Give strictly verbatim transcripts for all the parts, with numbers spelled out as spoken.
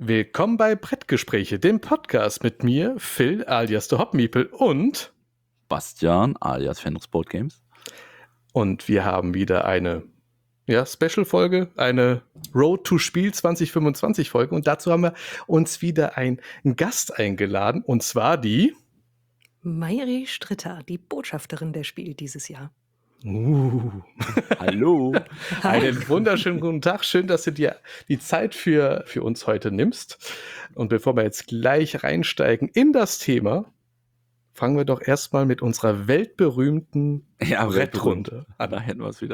Willkommen bei Brettgespräche, dem Podcast mit mir, Phil alias The Hopmeeple und Bastian alias Fenris Board Games. Und wir haben wieder eine ja, Special-Folge, eine Road to Spiel zwanzig fünfundzwanzig Folge und dazu haben wir uns wieder einen Gast eingeladen und zwar die Mayri Stritter, die Botschafterin der Spiel dieses Jahr. Uh. Hallo. Einen wunderschönen guten Tag. Schön, dass du dir die Zeit für, für uns heute nimmst. Und bevor wir jetzt gleich reinsteigen in das Thema, fangen wir doch erstmal mit unserer weltberühmten ja, Brettrunde an. Da hätten wir es wieder.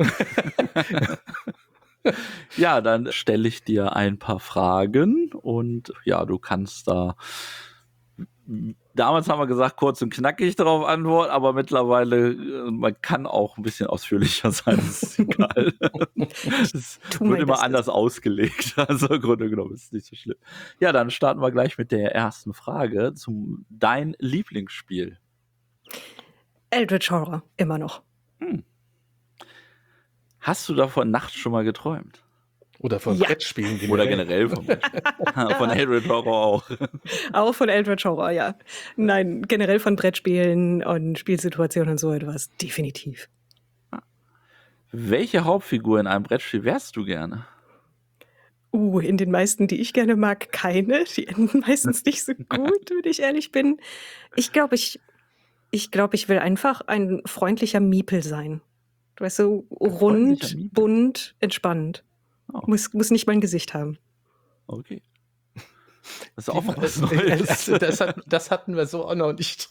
Ja, dann stelle ich dir ein paar Fragen und ja, du kannst da. Damals haben wir gesagt, kurz und knackig darauf antworten, aber mittlerweile, man kann auch ein bisschen ausführlicher sein, das ist egal. Es wird immer anders ausgelegt, also im Grunde genommen ist es nicht so schlimm. Ja, dann starten wir gleich mit der ersten Frage zum dein Lieblingsspiel. Eldritch Horror, immer noch. Hm. Hast du davon nachts schon mal geträumt? Oder von ja. Brettspielen generell. Oder generell von Brettspielen. Von Eldritch Horror auch. Auch von Eldritch Horror, ja. Nein, generell von Brettspielen und Spielsituationen und so etwas. Definitiv. Welche Hauptfigur in einem Brettspiel wärst du gerne? Uh, in den meisten, die ich gerne mag, keine. Die enden meistens nicht so gut, wenn ich ehrlich bin. Ich glaube, ich, ich, glaub, ich will einfach ein freundlicher Miepel sein. Du weißt, so rund, bunt, entspannt. Oh. Muss, muss nicht mein Gesicht haben. Okay. Das ist auch mal was Neues. Also das, hat, das hatten wir so auch noch nicht.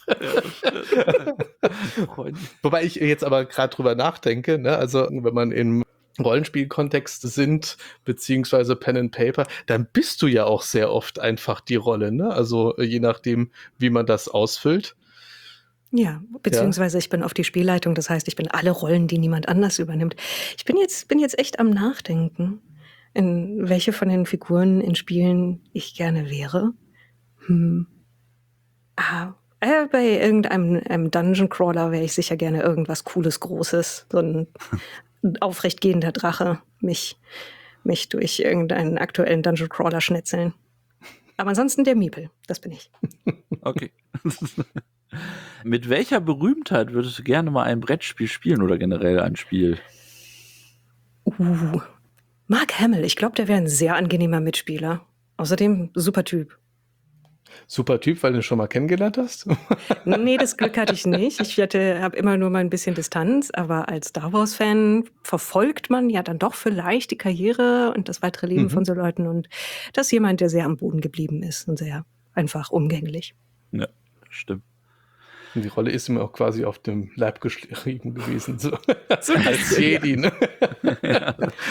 Wobei ich jetzt aber gerade drüber nachdenke, ne? Also wenn man im Rollenspielkontext sind, beziehungsweise Pen and Paper, dann bist du ja auch sehr oft einfach die Rolle, ne? Also je nachdem, wie man das ausfüllt. Ja, beziehungsweise ja. Ich bin auf die Spielleitung, das heißt, ich bin alle Rollen, die niemand anders übernimmt. Ich bin jetzt, bin jetzt echt am Nachdenken, in welche von den Figuren in Spielen ich gerne wäre. Hm. Ah, äh, bei irgendeinem einem Dungeon Crawler wäre ich sicher gerne irgendwas Cooles, Großes, so ein aufrechtgehender Drache, mich, mich durch irgendeinen aktuellen Dungeon Crawler schnetzeln. Aber ansonsten der Miepel, das bin ich. Okay. Mit welcher Berühmtheit würdest du gerne mal ein Brettspiel spielen oder generell ein Spiel? Uh, Mark Hamill, ich glaube, der wäre ein sehr angenehmer Mitspieler. Außerdem super Typ. Super Typ, weil du ihn schon mal kennengelernt hast? Nee, das Glück hatte ich nicht. Ich habe immer nur mal ein bisschen Distanz, aber als Star Wars-Fan verfolgt man ja dann doch vielleicht die Karriere und das weitere Leben mhm. von so Leuten. Und das ist jemand, der sehr am Boden geblieben ist und sehr einfach umgänglich. Ja, stimmt. Und die Rolle ist ihm auch quasi auf dem Leib geschrieben gewesen, so, so als Jedi. Ne? Ja.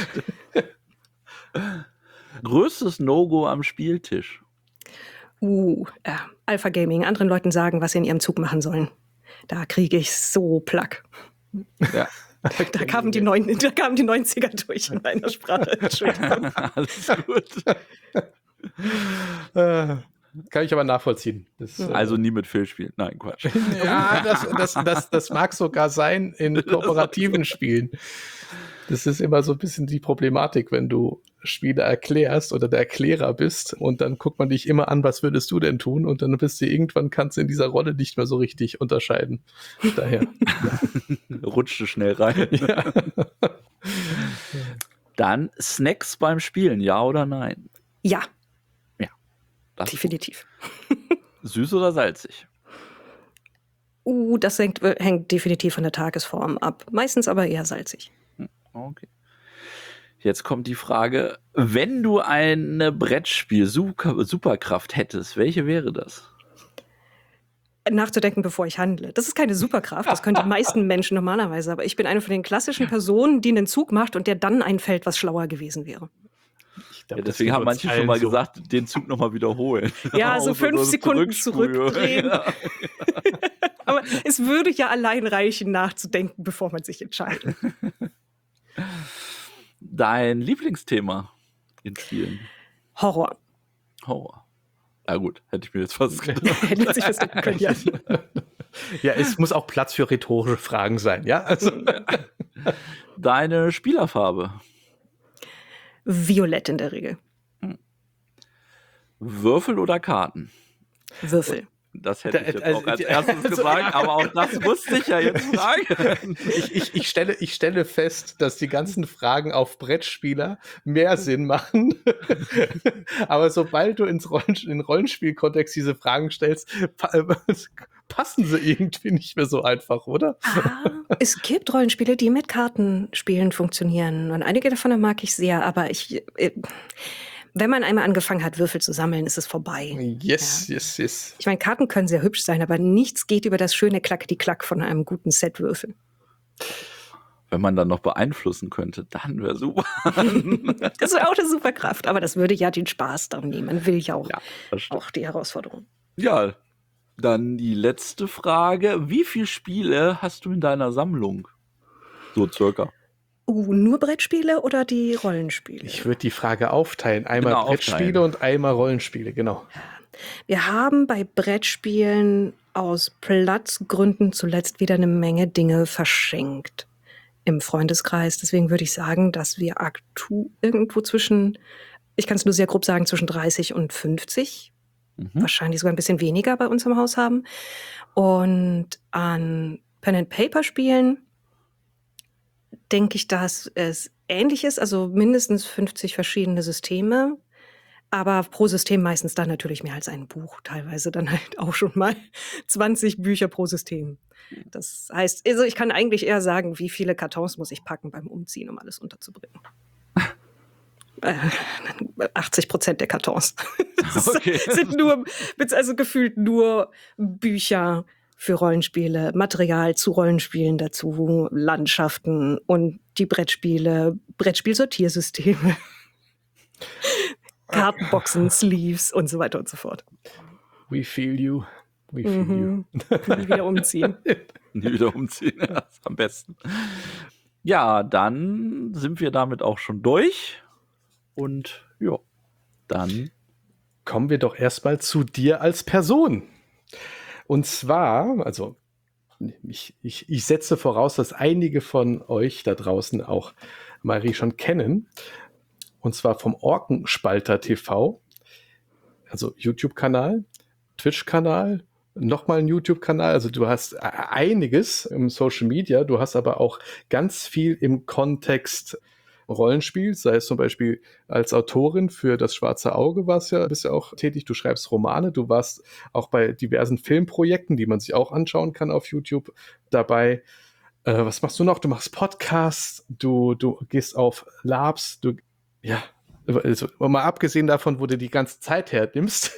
Größtes No-Go am Spieltisch? Uh, äh, Alpha Gaming. Anderen Leuten sagen, was sie in ihrem Zug machen sollen. Da kriege ich so Plack. Ja. Da kamen die, neun, da kamen die neunziger durch in meiner Sprache. Entschuldigung. Alles gut. äh. Kann ich aber nachvollziehen. Das, also äh, nie mit Phil spielen. Nein, Quatsch. Ja, das, das, das, das mag sogar sein in kooperativen Spielen. Das ist immer so ein bisschen die Problematik, wenn du Spiele erklärst oder der Erklärer bist und dann guckt man dich immer an, was würdest du denn tun? Und dann bist du irgendwann, kannst du in dieser Rolle nicht mehr so richtig unterscheiden. Daher. Rutscht du schnell rein. Ja. Dann Snacks beim Spielen, ja oder nein? Ja. Das definitiv. Süß oder salzig? Uh, das hängt, hängt definitiv von der Tagesform ab. Meistens aber eher salzig. Okay. Jetzt kommt die Frage, wenn du eine Brettspiel-Superkraft hättest, welche wäre das? Nachzudenken, bevor ich handle. Das ist keine Superkraft, das können die meisten Menschen normalerweise, aber ich bin eine von den klassischen Personen, die einen Zug macht und der dann einfällt, was schlauer gewesen wäre. Glaub, ja, deswegen haben manche schon mal so gesagt, den Zug nochmal wiederholen. Ja, so fünf so Sekunden zurückdrehen. Ja. Aber es würde ja allein reichen, nachzudenken, bevor man sich entscheidet. Dein Lieblingsthema in Spielen? Horror. Horror. Ja gut, hätte ich mir jetzt fast gedacht. Hätte sich versuchen können, ja. Ja, es muss auch Platz für rhetorische Fragen sein, ja? Also. Deine Spielerfarbe? Violett in der Regel. Würfel oder Karten? Würfel. Das hätte ich jetzt Also, auch als die- erstes also, gesagt, ja. aber auch das musste ich ja jetzt fragen. Ich, ich, ich, stelle, ich stelle fest, dass die ganzen Fragen auf Brettspieler mehr Sinn machen. Aber sobald du ins Rollen, in den Rollenspielkontext diese Fragen stellst, pa passen sie irgendwie nicht mehr so einfach, oder? Ah, es gibt Rollenspiele, die mit Kartenspielen funktionieren. Und einige davon mag ich sehr, aber ich, äh, wenn man einmal angefangen hat, Würfel zu sammeln, ist es vorbei. Yes, ja. yes, yes. Ich meine, Karten können sehr hübsch sein, aber nichts geht über das schöne Klack-die-Klack von einem guten Set Würfel. Wenn man dann noch beeinflussen könnte, dann wäre super. Das wäre auch eine super Kraft, aber das würde ja den Spaß daran nehmen. Man will ja auch, Ja, auch die Herausforderung. Ja, dann die letzte Frage. Wie viele Spiele hast du in deiner Sammlung? So circa. Uh, nur Brettspiele oder die Rollenspiele? Ich würde die Frage aufteilen. Einmal Genau, Brettspiele aufteilen. und einmal Rollenspiele, genau. Wir haben bei Brettspielen aus Platzgründen zuletzt wieder eine Menge Dinge verschenkt im Freundeskreis. Deswegen würde ich sagen, dass wir aktuell irgendwo zwischen, ich kann es nur sehr grob sagen, zwischen dreißig und fünfzig, mhm. wahrscheinlich sogar ein bisschen weniger bei uns im Haus haben. Und an Pen-and-Paper-Spielen denke ich, dass es ähnlich ist, also mindestens fünfzig verschiedene Systeme, aber pro System meistens dann natürlich mehr als ein Buch, teilweise dann halt auch schon mal zwanzig Bücher pro System. Das heißt, also ich kann eigentlich eher sagen, wie viele Kartons muss ich packen beim Umziehen, um alles unterzubringen. äh, achtzig Prozent der Kartons. Das Okay. sind nur, also gefühlt nur Bücher für Rollenspiele, Material zu Rollenspielen dazu, Landschaften und die Brettspiele, Brettspielsortiersysteme, Kartenboxen, Sleeves und so weiter und so fort. We feel you. We feel Mhm. Nie wieder umziehen. Nie wieder umziehen, das ist am besten. Ja, dann sind wir damit auch schon durch. Und ja, dann kommen wir doch erstmal zu dir als Person. Und zwar, also ich, ich, ich setze voraus, dass einige von euch da draußen auch Marie schon kennen. Und zwar vom Orkenspalter T V, also YouTube-Kanal, Twitch-Kanal, nochmal ein YouTube-Kanal. Also du hast einiges im Social Media, du hast aber auch ganz viel im Kontext Rollenspiel, sei es zum Beispiel als Autorin für Das Schwarze Auge warst ja, bist ja auch tätig, du schreibst Romane, du warst auch bei diversen Filmprojekten, die man sich auch anschauen kann auf YouTube dabei. Äh, was machst du noch? Du machst Podcasts, du, du gehst auf Labs, du, ja, also, mal abgesehen davon, wo du die ganze Zeit hernimmst.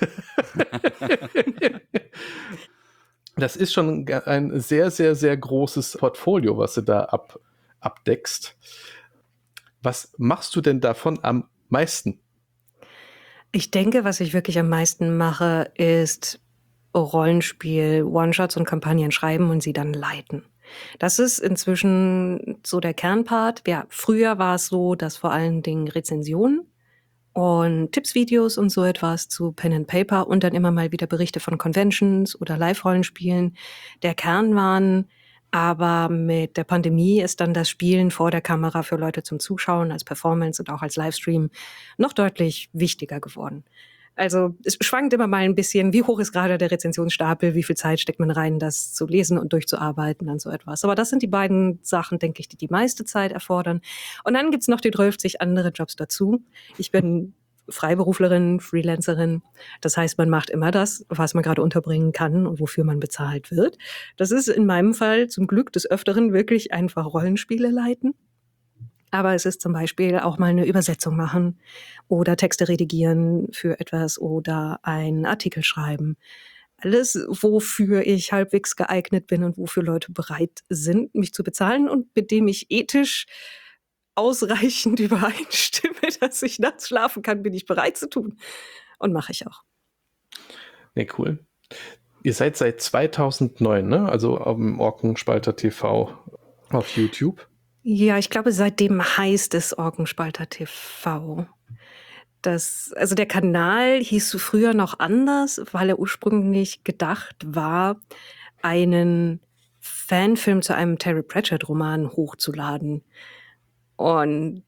Das ist schon ein sehr, sehr, sehr großes Portfolio, was du da ab, abdeckst. Was machst du denn davon am meisten? Ich denke, was ich wirklich am meisten mache, ist Rollenspiel, One-Shots und Kampagnen schreiben und sie dann leiten. Das ist inzwischen so der Kernpart. Ja, früher war es so, dass vor allen Dingen Rezensionen und Tippsvideos und so etwas zu Pen and Paper und dann immer mal wieder Berichte von Conventions oder Live-Rollenspielen der Kern waren. Aber mit der Pandemie ist dann das Spielen vor der Kamera für Leute zum Zuschauen als Performance und auch als Livestream noch deutlich wichtiger geworden. Also es schwankt immer mal ein bisschen, wie hoch ist gerade der Rezensionsstapel, wie viel Zeit steckt man rein, das zu lesen und durchzuarbeiten und so etwas. Aber das sind die beiden Sachen, denke ich, die die meiste Zeit erfordern. Und dann gibt's noch die zwölfzig andere Jobs dazu. Ich bin Freiberuflerin, Freelancerin. Das heißt, man macht immer das, was man gerade unterbringen kann und wofür man bezahlt wird. Das ist in meinem Fall zum Glück des Öfteren wirklich einfach Rollenspiele leiten. Aber es ist zum Beispiel auch mal eine Übersetzung machen oder Texte redigieren für etwas oder einen Artikel schreiben. Alles, wofür ich halbwegs geeignet bin und wofür Leute bereit sind, mich zu bezahlen und mit dem ich ethisch ausreichend übereinstimme, dass ich nachts schlafen kann, bin ich bereit zu tun. Und mache ich auch. Ne, cool. Ihr seid seit zweitausendneun, ne? Also auf dem Orkenspalter T V auf YouTube. Ja, ich glaube, seitdem heißt es Orkenspalter T V. Das, also der Kanal hieß früher noch anders, weil er ursprünglich gedacht war, einen Fanfilm zu einem Terry Pratchett-Roman hochzuladen. Und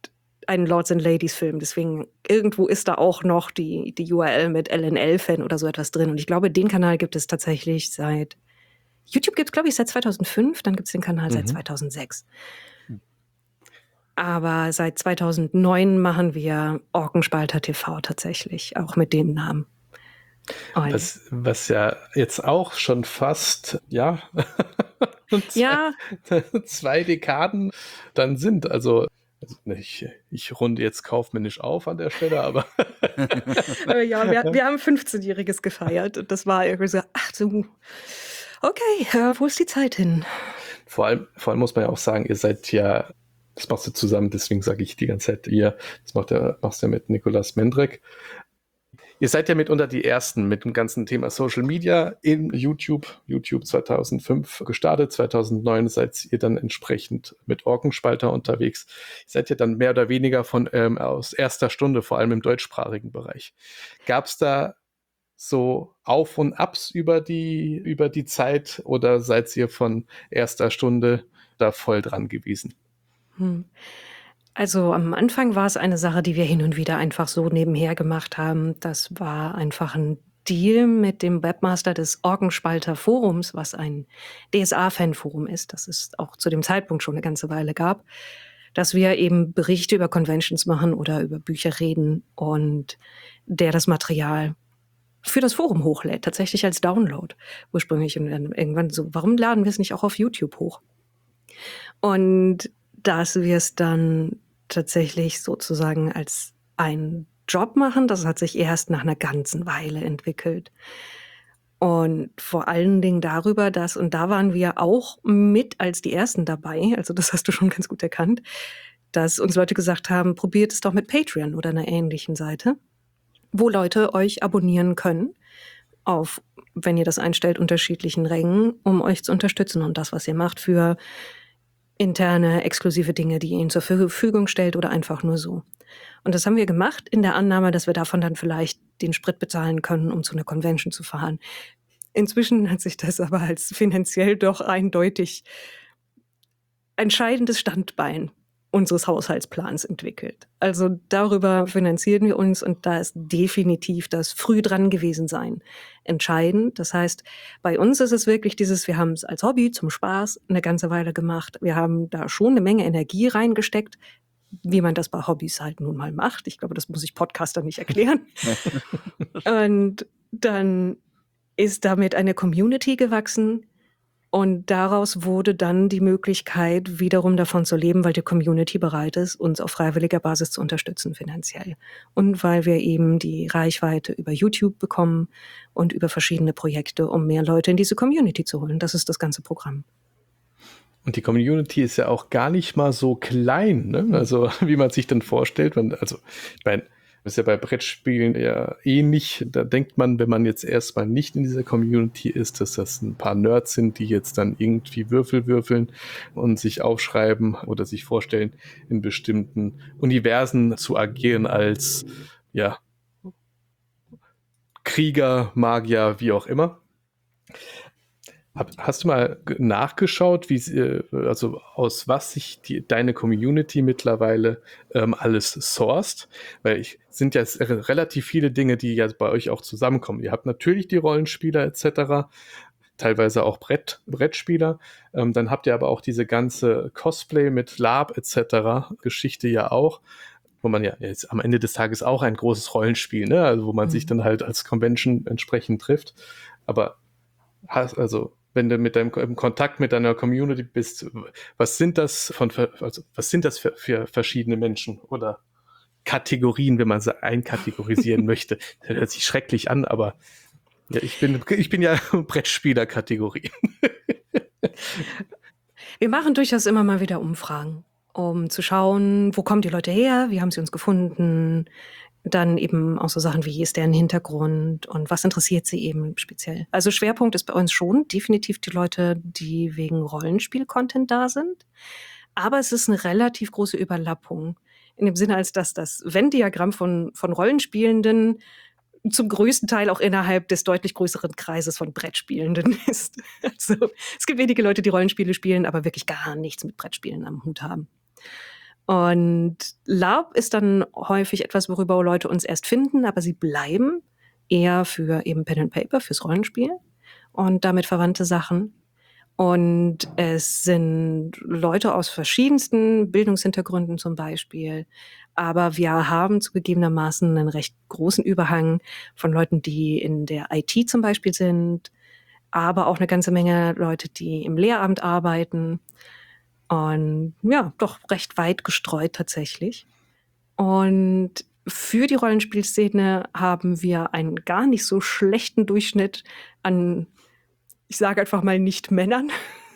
ein Lords and Ladies Film. Deswegen irgendwo ist da auch noch die, die U R L mit L N L-Fan oder so etwas drin. Und ich glaube, den Kanal gibt es tatsächlich seit, YouTube gibt es, glaube ich, seit zweitausendfünf, dann gibt es den Kanal mhm. seit zweitausendsechs. Aber seit zweitausendneun machen wir Orkenspalter T V tatsächlich, auch mit dem Namen. Was, was ja jetzt auch schon fast, ja, zwei, ja. zwei Dekaden dann sind. Also, also ich, ich runde jetzt kaufmännisch auf an der Stelle, aber. ja, wir, wir haben fünfzehnjähriges gefeiert und das war irgendwie so, ach so, okay, äh, wo ist die Zeit hin? Vor allem, vor allem muss man ja auch sagen, ihr seid ja, das machst du zusammen, deswegen sage ich die ganze Zeit ihr, das macht ja, machst du ja mit Nikolaus Mendrek. Ihr seid ja mitunter die Ersten mit dem ganzen Thema Social Media in YouTube. YouTube zweitausendfünf gestartet, zweitausendneun seid ihr dann entsprechend mit Orkenspalter unterwegs. Ihr seid ja dann mehr oder weniger von ähm, aus erster Stunde, vor allem im deutschsprachigen Bereich. Gab es da so Auf und Abs über die, über die Zeit oder seid ihr von erster Stunde da voll dran gewesen? Hm. Also am Anfang war es eine Sache, die wir hin und wieder einfach so nebenher gemacht haben. Das war einfach ein Deal mit dem Webmaster des Orkenspalter Forums, was ein D S A-Fan-Forum ist, das es auch zu dem Zeitpunkt schon eine ganze Weile gab, dass wir eben Berichte über Conventions machen oder über Bücher reden und der das Material für das Forum hochlädt, tatsächlich als Download ursprünglich. Und dann irgendwann so, warum laden wir es nicht auch auf YouTube hoch? Und dass wir es dann tatsächlich sozusagen als einen Job machen, das hat sich erst nach einer ganzen Weile entwickelt. Und vor allen Dingen darüber, dass, und da waren wir auch mit als die Ersten dabei, also das hast du schon ganz gut erkannt, dass uns Leute gesagt haben, probiert es doch mit Patreon oder einer ähnlichen Seite, wo Leute euch abonnieren können auf, wenn ihr das einstellt, unterschiedlichen Rängen, um euch zu unterstützen und das, was ihr macht, für interne, exklusive Dinge, die ihr ihnen zur Verfügung stellt oder einfach nur so. Und das haben wir gemacht in der Annahme, dass wir davon dann vielleicht den Sprit bezahlen können, um zu einer Convention zu fahren. Inzwischen hat sich das aber als finanziell doch eindeutig entscheidendes Standbein unseres Haushaltsplans entwickelt. Also darüber finanzieren wir uns und da ist definitiv das früh dran gewesen sein entscheidend. Das heißt, bei uns ist es wirklich dieses, wir haben es als Hobby zum Spaß eine ganze Weile gemacht. Wir haben da schon eine Menge Energie reingesteckt, wie man das bei Hobbys halt nun mal macht. Ich glaube, das muss ich Podcaster nicht erklären. Und dann ist damit eine Community gewachsen. Und daraus wurde dann die Möglichkeit, wiederum davon zu leben, weil die Community bereit ist, uns auf freiwilliger Basis zu unterstützen finanziell. Und weil wir eben die Reichweite über YouTube bekommen und über verschiedene Projekte, um mehr Leute in diese Community zu holen. Das ist das ganze Programm. Und die Community ist ja auch gar nicht mal so klein, ne? Also wie man sich dann vorstellt. Wenn, also ich meine, das ist ja bei Brettspielen ja ähnlich. Da denkt man, wenn man jetzt erstmal nicht in dieser Community ist, dass das ein paar Nerds sind, die jetzt dann irgendwie Würfel würfeln und sich aufschreiben oder sich vorstellen, in bestimmten Universen zu agieren als ja Krieger, Magier, wie auch immer. Hast du mal nachgeschaut, wie also aus was sich die, deine Community mittlerweile ähm, alles sourced? Weil ich sind ja relativ viele Dinge, die ja bei euch auch zusammenkommen. Ihr habt natürlich die Rollenspieler et cetera, teilweise auch Brett, Brettspieler. Ähm, dann habt ihr aber auch diese ganze Cosplay mit Lab et cetera Geschichte ja auch, wo man ja jetzt am Ende des Tages auch ein großes Rollenspiel, ne? Also wo man mhm. sich dann halt als Convention entsprechend trifft. Aber hast also wenn du mit deinem im Kontakt mit deiner Community bist, was sind das von also was sind das für, für verschiedene Menschen oder Kategorien, wenn man sie einkategorisieren möchte? Das hört sich schrecklich an, aber ja, ich bin ich bin ja Brettspieler-Kategorie. Wir machen durchaus immer mal wieder Umfragen, um zu schauen, wo kommen die Leute her, wie haben sie uns gefunden, dann eben auch so Sachen wie, ist deren Hintergrund und was interessiert sie eben speziell. Also Schwerpunkt ist bei uns schon definitiv die Leute, die wegen Rollenspiel-Content da sind. Aber es ist eine relativ große Überlappung. In dem Sinne, als dass das Venn-Diagramm von, von Rollenspielenden zum größten Teil auch innerhalb des deutlich größeren Kreises von Brettspielenden ist. Also es gibt wenige Leute, die Rollenspiele spielen, aber wirklich gar nichts mit Brettspielen am Hut haben. Und LARP ist dann häufig etwas, worüber Leute uns erst finden, aber sie bleiben eher für eben Pen and Paper, fürs Rollenspiel und damit verwandte Sachen. Und es sind Leute aus verschiedensten Bildungshintergründen zum Beispiel. Aber wir haben zugegebenermaßen einen recht großen Überhang von Leuten, die in der I T zum Beispiel sind, aber auch eine ganze Menge Leute, die im Lehramt arbeiten. Und ja, doch recht weit gestreut tatsächlich. Und für die Rollenspielszene haben wir einen gar nicht so schlechten Durchschnitt an, ich sage einfach mal, Nicht-Männern.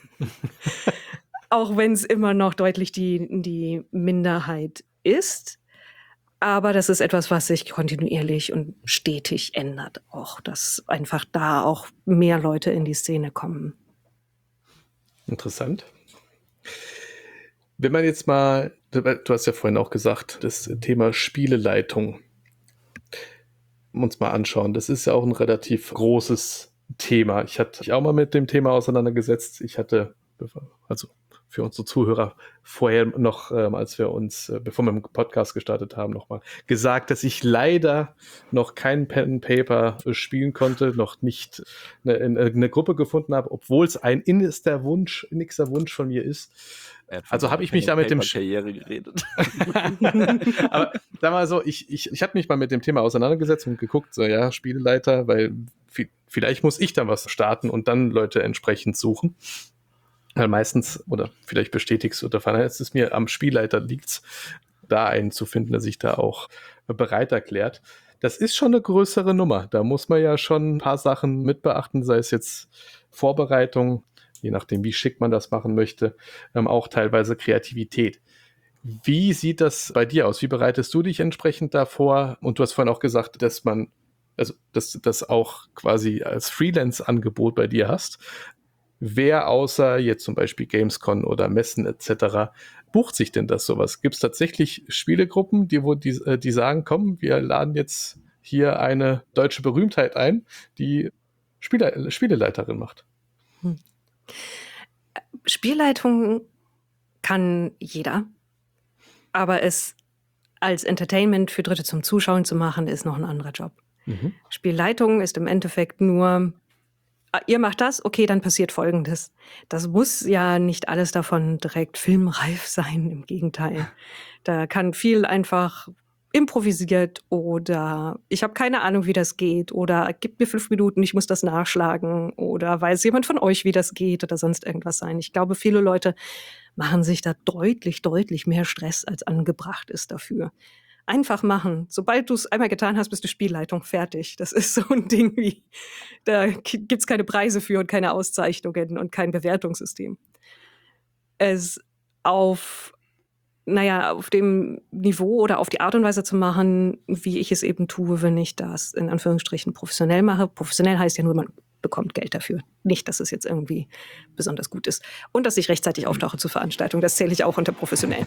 Auch wenn es immer noch deutlich die, die Minderheit ist. Aber das ist etwas, was sich kontinuierlich und stetig ändert. Auch, dass einfach da auch mehr Leute in die Szene kommen. Interessant. Wenn man jetzt mal, du hast ja vorhin auch gesagt, das Thema Spieleleitung uns mal anschauen. Das ist ja auch ein relativ großes Thema. Ich hatte mich auch mal mit dem Thema auseinandergesetzt. Ich hatte, also für unsere Zuhörer, vorher noch, ähm, als wir uns, äh, bevor wir den Podcast gestartet haben, nochmal gesagt, dass ich leider noch kein Pen and Paper spielen konnte, noch nicht eine, eine Gruppe gefunden habe, obwohl es ein innigster Wunsch, innigster Wunsch von mir ist. Also habe ich mich da mit dem Karriere geredet. Aber sag mal so, ich, ich, ich habe mich mal mit dem Thema auseinandergesetzt und geguckt, so ja, Spieleleiter, weil v- vielleicht muss ich dann was starten und dann Leute entsprechend suchen. Weil meistens, oder vielleicht bestätigst du oder verneist es mir, am Spielleiter liegt's, da einen zu finden, der sich da auch bereit erklärt. Das ist schon eine größere Nummer. Da muss man ja schon ein paar Sachen mit beachten, sei es jetzt Vorbereitung, je nachdem, wie schick man das machen möchte, ähm, auch teilweise Kreativität. Wie sieht das bei dir aus? Wie bereitest du dich entsprechend davor? Und du hast vorhin auch gesagt, dass man, also dass du das auch quasi als Freelance-Angebot bei dir hast. Wer außer jetzt zum Beispiel Gamescom oder Messen et cetera bucht sich denn das sowas? Gibt es tatsächlich Spielegruppen, die, wo die, die sagen, komm, wir laden jetzt hier eine deutsche Berühmtheit ein, die Spiele, Spieleleiterin macht? Hm. Spielleitung kann jeder, aber es als Entertainment für Dritte zum Zuschauen zu machen, ist noch ein anderer Job. Mhm. Spielleitung ist im Endeffekt nur, ihr macht das, okay, dann passiert Folgendes. Das muss ja nicht alles davon direkt filmreif sein, im Gegenteil. Da kann viel einfach improvisiert oder ich habe keine Ahnung, wie das geht oder gib mir fünf Minuten, ich muss das nachschlagen oder weiß jemand von euch, wie das geht oder sonst irgendwas sein. Ich glaube, viele Leute machen sich da deutlich, deutlich mehr Stress, als angebracht ist dafür. Einfach machen. Sobald du es einmal getan hast, bist du Spielleitung fertig. Das ist so ein Ding wie, da gibt's keine Preise für und keine Auszeichnungen und kein Bewertungssystem. Es auf naja, auf dem Niveau oder auf die Art und Weise zu machen, wie ich es eben tue, wenn ich das in Anführungsstrichen professionell mache. Professionell heißt ja nur, man bekommt Geld dafür. Nicht, dass es jetzt irgendwie besonders gut ist. Und dass ich rechtzeitig auftauche zur Veranstaltung. Das zähle ich auch unter professionell.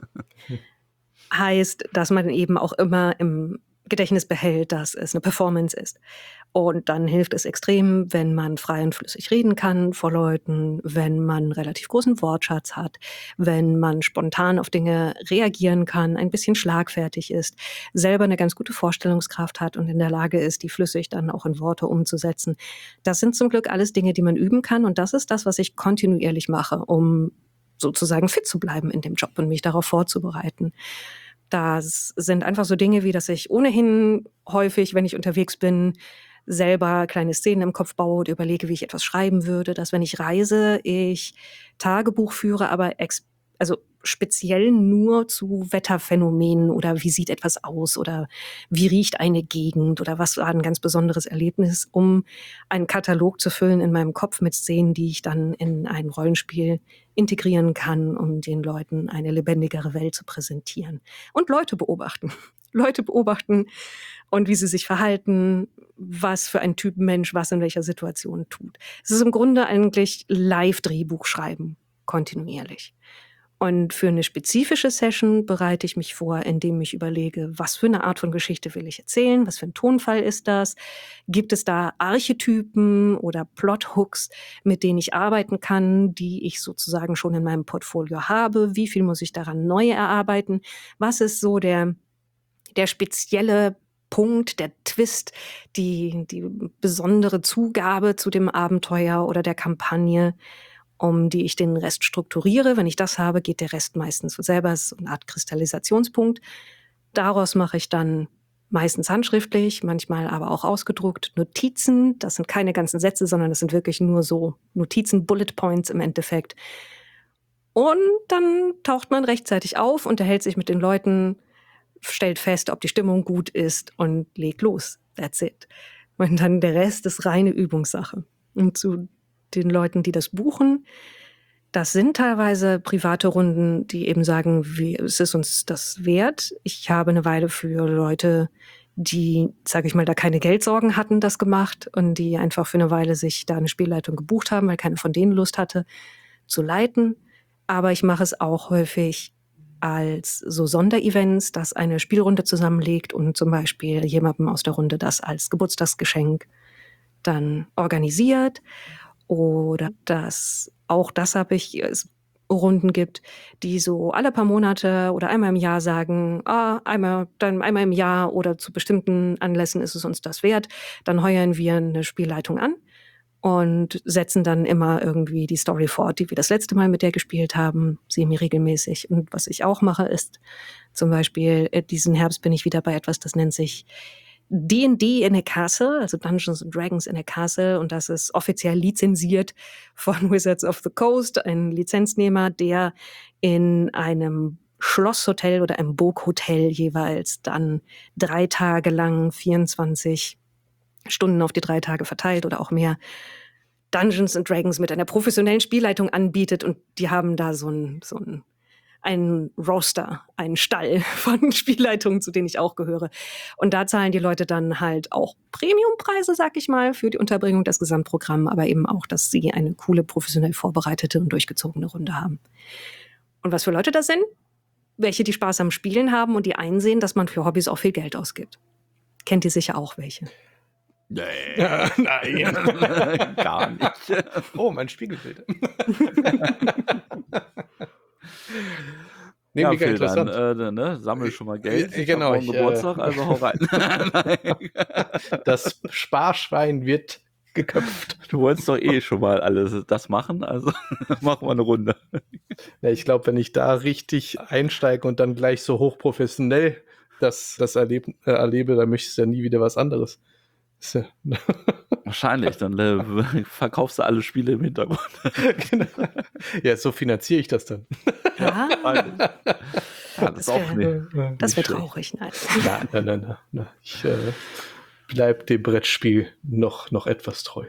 Heißt, dass man eben auch immer im Gedächtnis behält, dass es eine Performance ist. Und dann hilft es extrem, wenn man frei und flüssig reden kann vor Leuten, wenn man einen relativ großen Wortschatz hat, wenn man spontan auf Dinge reagieren kann, ein bisschen schlagfertig ist, selber eine ganz gute Vorstellungskraft hat und in der Lage ist, die flüssig dann auch in Worte umzusetzen. Das sind zum Glück alles Dinge, die man üben kann. Und das ist das, was ich kontinuierlich mache, um sozusagen fit zu bleiben in dem Job und mich darauf vorzubereiten. Das sind einfach so Dinge, wie dass ich ohnehin häufig, wenn ich unterwegs bin, selber kleine Szenen im Kopf baue und überlege, wie ich etwas schreiben würde, dass wenn ich reise, ich Tagebuch führe, aber ex- also speziell nur zu Wetterphänomenen oder wie sieht etwas aus oder wie riecht eine Gegend oder was war ein ganz besonderes Erlebnis, um einen Katalog zu füllen in meinem Kopf mit Szenen, die ich dann in ein Rollenspiel integrieren kann, um den Leuten eine lebendigere Welt zu präsentieren. Und Leute beobachten. Leute beobachten und wie sie sich verhalten, was für ein Typ Mensch was in welcher Situation tut. Es ist im Grunde eigentlich Live-Drehbuch schreiben, kontinuierlich. Und für eine spezifische Session bereite ich mich vor, indem ich überlege, was für eine Art von Geschichte will ich erzählen, was für ein Tonfall ist das, gibt es da Archetypen oder Plothooks, mit denen ich arbeiten kann, die ich sozusagen schon in meinem Portfolio habe, wie viel muss ich daran neu erarbeiten, was ist so der, der spezielle Punkt, der Twist, die, die besondere Zugabe zu dem Abenteuer oder der Kampagne, um die ich den Rest strukturiere. Wenn ich das habe, geht der Rest meistens so selber, ist so eine Art Kristallisationspunkt. Daraus mache ich dann meistens handschriftlich, manchmal aber auch ausgedruckt Notizen. Das sind keine ganzen Sätze, sondern das sind wirklich nur so Notizen, Bullet Points im Endeffekt. Und dann taucht man rechtzeitig auf, unterhält sich mit den Leuten, stellt fest, ob die Stimmung gut ist und legt los. That's it. Und dann der Rest ist reine Übungssache. Und zu den Leuten, die das buchen, das sind teilweise private Runden, die eben sagen, wie, es ist uns das wert. Ich habe eine Weile für Leute, die, sage ich mal, da keine Geldsorgen hatten, das gemacht und die einfach für eine Weile sich da eine Spielleitung gebucht haben, weil keine von denen Lust hatte, zu leiten. Aber ich mache es auch häufig als so Sonderevents, dass eine Spielrunde zusammenlegt und zum Beispiel jemandem aus der Runde das als Geburtstagsgeschenk dann organisiert. Oder dass auch das habe ich, es Runden gibt, die so alle paar Monate oder einmal im Jahr sagen, ah, einmal, dann einmal im Jahr oder zu bestimmten Anlässen ist es uns das wert. Dann heuern wir eine Spielleitung an und setzen dann immer irgendwie die Story fort, die wir das letzte Mal mit der gespielt haben, semi-regelmäßig. Und was ich auch mache, ist zum Beispiel, diesen Herbst bin ich wieder bei etwas, das nennt sich D and D in a Castle, also Dungeons and Dragons in a Castle, und das ist offiziell lizenziert von Wizards of the Coast, ein Lizenznehmer, der in einem Schlosshotel oder einem Burghotel jeweils dann drei Tage lang, vierundzwanzig Stunden auf die drei Tage verteilt oder auch mehr, Dungeons and Dragons mit einer professionellen Spielleitung anbietet, und die haben da so ein, so ein einen Roster, einen Stall von Spielleitungen, zu denen ich auch gehöre. Und da zahlen die Leute dann halt auch Premiumpreise, sag ich mal, für die Unterbringung, das Gesamtprogramm, aber eben auch, dass sie eine coole, professionell vorbereitete und durchgezogene Runde haben. Und was für Leute das sind? Welche, die Spaß am Spielen haben und die einsehen, dass man für Hobbys auch viel Geld ausgibt. Kennt ihr sicher auch welche? Nee. Ja, nein. Gar nicht. Oh, mein Spiegelbild. Nee, Ja, mega Phil, interessant. dann äh, ne, sammel schon mal Geld. Äh, genau, Ich hab morgen ich, äh, Geburtstag, also hau rein. Das Sparschwein wird geköpft. Du wolltest doch eh schon mal alles das machen, also machen wir eine Runde. Ja, ich glaube, wenn ich da richtig einsteige und dann gleich so hochprofessionell das, das erleb, äh, erlebe, dann möchtest du ja nie wieder was anderes. Ist ja Wahrscheinlich, dann äh, verkaufst du alle Spiele im Hintergrund. Genau. Ja, so finanziere ich das dann. Ja, Ja, das ist auch wär- nicht. das wäre schlecht. traurig. Nein. Nein, nein, nein, nein, nein. Ich äh, bleib dem Brettspiel noch, noch etwas treu.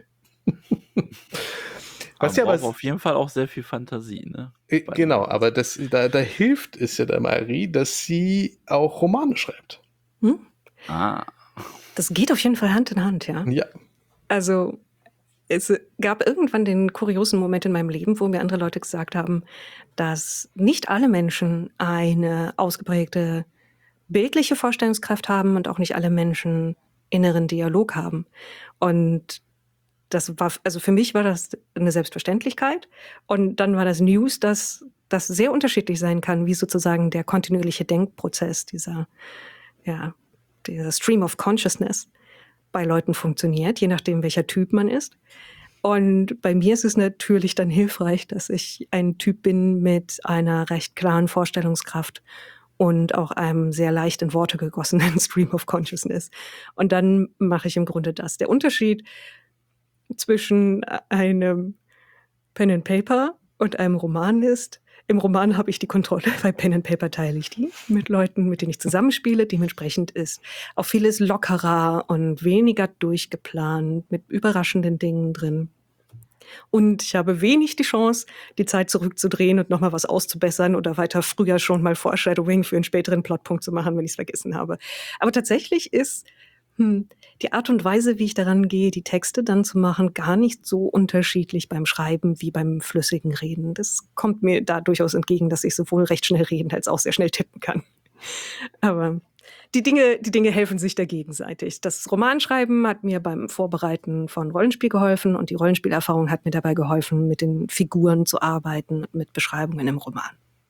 Was ja Aber aber braucht auf jeden Fall auch sehr viel Fantasie, ne? äh, genau, aber das, da, da hilft es ja der Marie, dass sie auch Romane schreibt. Hm? Ah. Das geht auf jeden Fall Hand in Hand, ja. Ja. Also es gab irgendwann den kuriosen Moment in meinem Leben, wo mir andere Leute gesagt haben, dass nicht alle Menschen eine ausgeprägte bildliche Vorstellungskraft haben und auch nicht alle Menschen inneren Dialog haben. Und das war, also für mich war das eine Selbstverständlichkeit. Und dann war das News, dass das sehr unterschiedlich sein kann, wie sozusagen der kontinuierliche Denkprozess, dieser, ja, dieser Stream of Consciousness bei Leuten funktioniert, je nachdem, welcher Typ man ist. Und bei mir ist es natürlich dann hilfreich, dass ich ein Typ bin mit einer recht klaren Vorstellungskraft und auch einem sehr leicht in Worte gegossenen Stream of Consciousness. Und dann mache ich im Grunde das. Der Unterschied zwischen einem Pen and Paper und einem Roman ist, im Roman habe ich die Kontrolle, bei Pen and Paper teile ich die mit Leuten, mit denen ich zusammenspiele. Dementsprechend ist auch vieles lockerer und weniger durchgeplant, mit überraschenden Dingen drin. Und ich habe wenig die Chance, die Zeit zurückzudrehen und nochmal was auszubessern oder weiter früher schon mal Foreshadowing für einen späteren Plotpunkt zu machen, wenn ich es vergessen habe. Aber tatsächlich ist hm, die Art und Weise, wie ich daran gehe, die Texte dann zu machen, gar nicht so unterschiedlich beim Schreiben wie beim flüssigen Reden. Das kommt mir da durchaus entgegen, dass ich sowohl recht schnell reden als auch sehr schnell tippen kann. Aber die Dinge, die Dinge helfen sich da gegenseitig. Das Romanschreiben hat mir beim Vorbereiten von Rollenspiel geholfen und die Rollenspielerfahrung hat mir dabei geholfen, mit den Figuren zu arbeiten und mit Beschreibungen im Roman.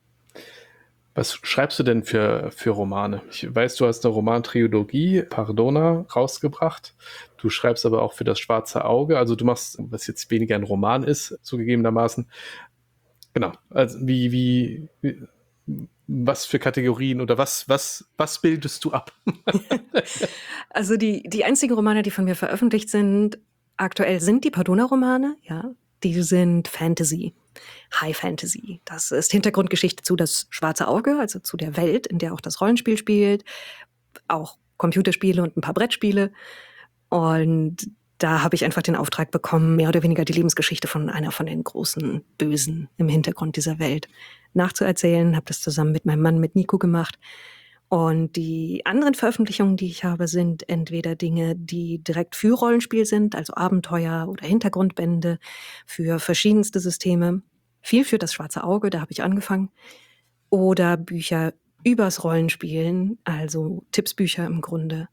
Was schreibst du denn für, für Romane? Ich weiß, du hast eine Romantrilogie, Pardona, rausgebracht. Du schreibst aber auch für das Schwarze Auge. Also du machst, was jetzt weniger ein Roman ist, zugegebenermaßen. Genau. Also wie, wie, wie was für Kategorien oder was, was, was bildest du ab? Also die, die einzigen Romane, die von mir veröffentlicht sind, aktuell sind die Pardona-Romane, ja. Die sind Fantasy, High Fantasy. Das ist Hintergrundgeschichte zu Das Schwarze Auge, also zu der Welt, in der auch das Rollenspiel spielt, auch Computerspiele und ein paar Brettspiele. Und da habe ich einfach den Auftrag bekommen, mehr oder weniger die Lebensgeschichte von einer von den großen Bösen im Hintergrund dieser Welt nachzuerzählen. Habe das zusammen mit meinem Mann, mit Nico, gemacht. Und die anderen Veröffentlichungen, die ich habe, sind entweder Dinge, die direkt für Rollenspiel sind, also Abenteuer oder Hintergrundbände für verschiedenste Systeme. Viel für Das Schwarze Auge, da habe ich angefangen. Oder Bücher übers Rollenspielen, also Tippsbücher im Grunde.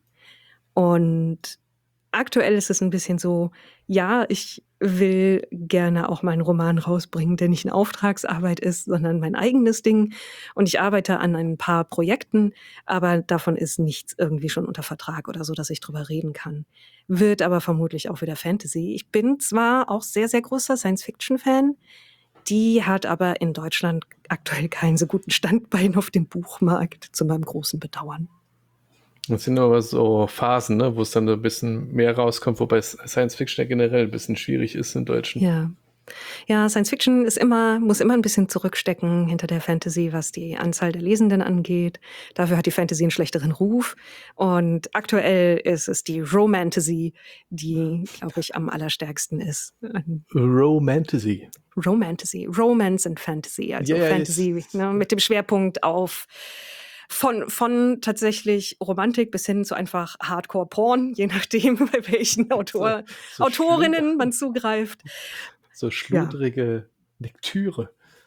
Und aktuell ist es ein bisschen so, ja, ich will gerne auch meinen Roman rausbringen, der nicht eine Auftragsarbeit ist, sondern mein eigenes Ding. Und ich arbeite an ein paar Projekten, aber davon ist nichts irgendwie schon unter Vertrag oder so, dass ich drüber reden kann. Wird aber vermutlich auch wieder Fantasy. Ich bin zwar auch sehr, sehr großer Science-Fiction-Fan, die hat aber in Deutschland aktuell keinen so guten Standbein auf dem Buchmarkt, zu meinem großen Bedauern. Das sind aber so Phasen, ne, wo es dann ein bisschen mehr rauskommt, wobei Science Fiction ja generell ein bisschen schwierig ist im Deutschen. Ja. Ja, Science Fiction ist immer, muss immer ein bisschen zurückstecken hinter der Fantasy, was die Anzahl der Lesenden angeht. Dafür hat die Fantasy einen schlechteren Ruf. Und aktuell ist es die Romantasy, die, glaube ich, am allerstärksten ist. Romantasy. Romantasy. Romance and Fantasy. Also Ja, ja, Fantasy, jetzt- ne, mit dem Schwerpunkt auf Von, von tatsächlich Romantik bis hin zu einfach Hardcore-Porn, je nachdem, bei welchen Autor, so Autorinnen schludrig- man zugreift. So schludrige Lektüre.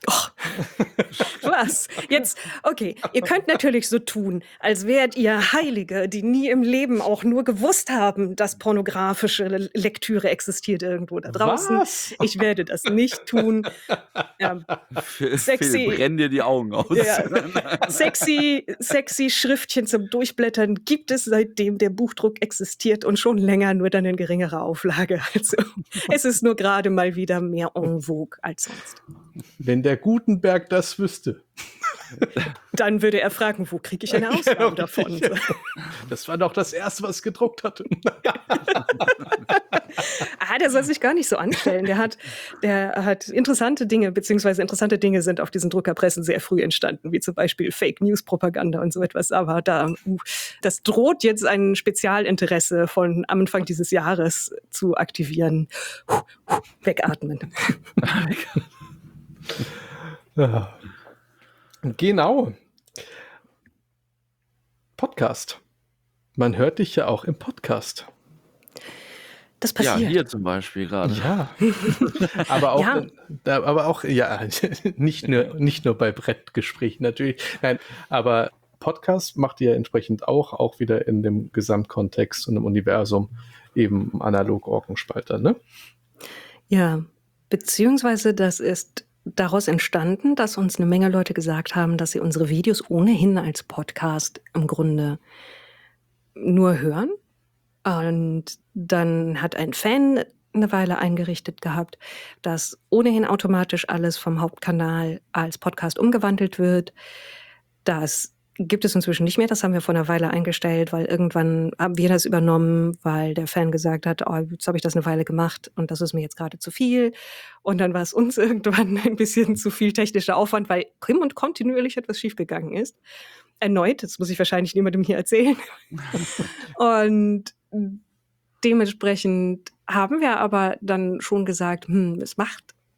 Was? Jetzt, okay, ihr könnt natürlich so tun, als wärt ihr Heilige, die nie im Leben auch nur gewusst haben, dass pornografische Le- Lektüre existiert irgendwo da draußen. Was? Ich werde das nicht tun. Ja, Sexy. Phil, brenn dir die Augen aus. Ja, sexy, sexy Schriftchen zum Durchblättern gibt es, seitdem der Buchdruck existiert und schon länger, nur dann in geringerer Auflage. Also es ist nur gerade mal wieder mehr en vogue als sonst. Wenn der Gutenberg das wüsste. Dann würde er fragen, wo kriege ich eine Ausgabe davon? Das war doch das Erste, was gedruckt hatte. Ah, der soll sich gar nicht so anstellen. Der hat, der hat interessante Dinge, beziehungsweise interessante Dinge sind auf diesen Druckerpressen sehr früh entstanden, wie zum Beispiel Fake-News-Propaganda und so etwas. Aber da, uh, das droht jetzt ein Spezialinteresse von Anfang dieses Jahres zu aktivieren. Huh, huh, wegatmen. Ja. Genau. Podcast. Man hört dich ja auch im Podcast. Das Ja, passiert. hier zum Beispiel gerade. Ja. aber auch, Ja. Da, aber auch, ja, nicht nur, nicht nur bei Brettgesprächen natürlich. Nein, aber Podcast macht ihr entsprechend auch, auch wieder in dem Gesamtkontext und im Universum eben analog Orkenspalter, ne? Ja, beziehungsweise das ist daraus entstanden, dass uns eine Menge Leute gesagt haben, dass sie unsere Videos ohnehin als Podcast im Grunde nur hören. Und dann hat ein Fan eine Weile eingerichtet gehabt, dass ohnehin automatisch alles vom Hauptkanal als Podcast umgewandelt wird. Das gibt es inzwischen nicht mehr. Das haben wir vor einer Weile eingestellt, weil irgendwann haben wir das übernommen, weil der Fan gesagt hat, oh, jetzt habe ich das eine Weile gemacht und das ist mir jetzt gerade zu viel. Und dann war es uns irgendwann ein bisschen zu viel technischer Aufwand, weil prim und kontinuierlich etwas schiefgegangen ist. Erneut, das muss ich wahrscheinlich niemandem hier erzählen. Und dementsprechend haben wir aber dann schon gesagt, hm, es macht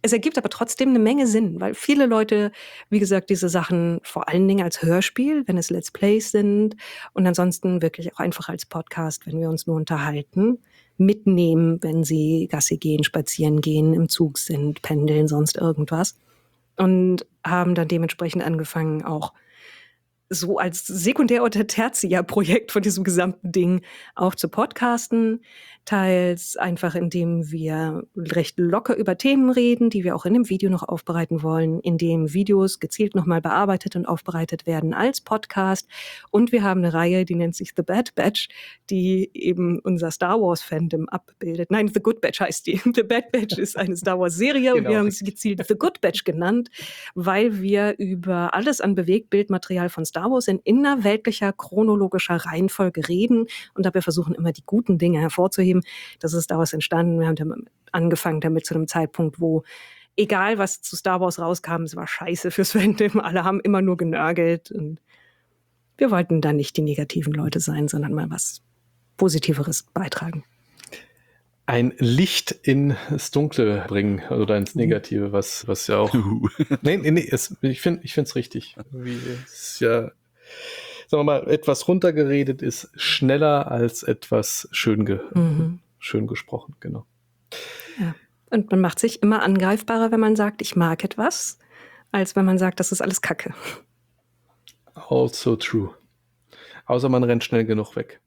es ergibt aber trotzdem eine Menge Sinn, weil viele Leute, wie gesagt, diese Sachen vor allen Dingen als Hörspiel, wenn es Let's Plays sind und ansonsten wirklich auch einfach als Podcast, wenn wir uns nur unterhalten, mitnehmen, wenn sie Gassi gehen, spazieren gehen, im Zug sind, pendeln, sonst irgendwas. Und haben dann dementsprechend angefangen, auch so als Sekundär- oder Tertiärprojekt von diesem gesamten Ding auch zu podcasten. Teils einfach, indem wir recht locker über Themen reden, die wir auch in dem Video noch aufbereiten wollen, indem Videos gezielt nochmal bearbeitet und aufbereitet werden als Podcast. Und wir haben eine Reihe, die nennt sich The Bad Batch, die eben unser Star Wars-Fandom abbildet. Nein, The Good Batch heißt die. The Bad Batch ist eine Star Wars-Serie und Genau. wir haben sie gezielt The Good Batch genannt, weil wir über alles an Bewegtbildmaterial von Star Wars in innerweltlicher chronologischer Reihenfolge reden und dabei versuchen immer die guten Dinge hervorzuheben. Das ist daraus entstanden. Wir haben damit angefangen damit zu einem Zeitpunkt, wo egal was zu Star Wars rauskam, es war scheiße fürs Fandom. Alle haben immer nur genörgelt und wir wollten da nicht die negativen Leute sein, sondern mal was Positiveres beitragen. Ein Licht ins Dunkle bringen oder ins Negative, was, was ja auch. nee, nee, nee, es, ich finde ich finde es richtig. Wie es ja, sagen wir mal, etwas runtergeredet ist schneller als etwas schön, ge Mhm. schön gesprochen, genau. Ja. Und man macht sich immer angreifbarer, wenn man sagt, ich mag etwas, als wenn man sagt, das ist alles Kacke. Also true. Außer man rennt schnell genug weg.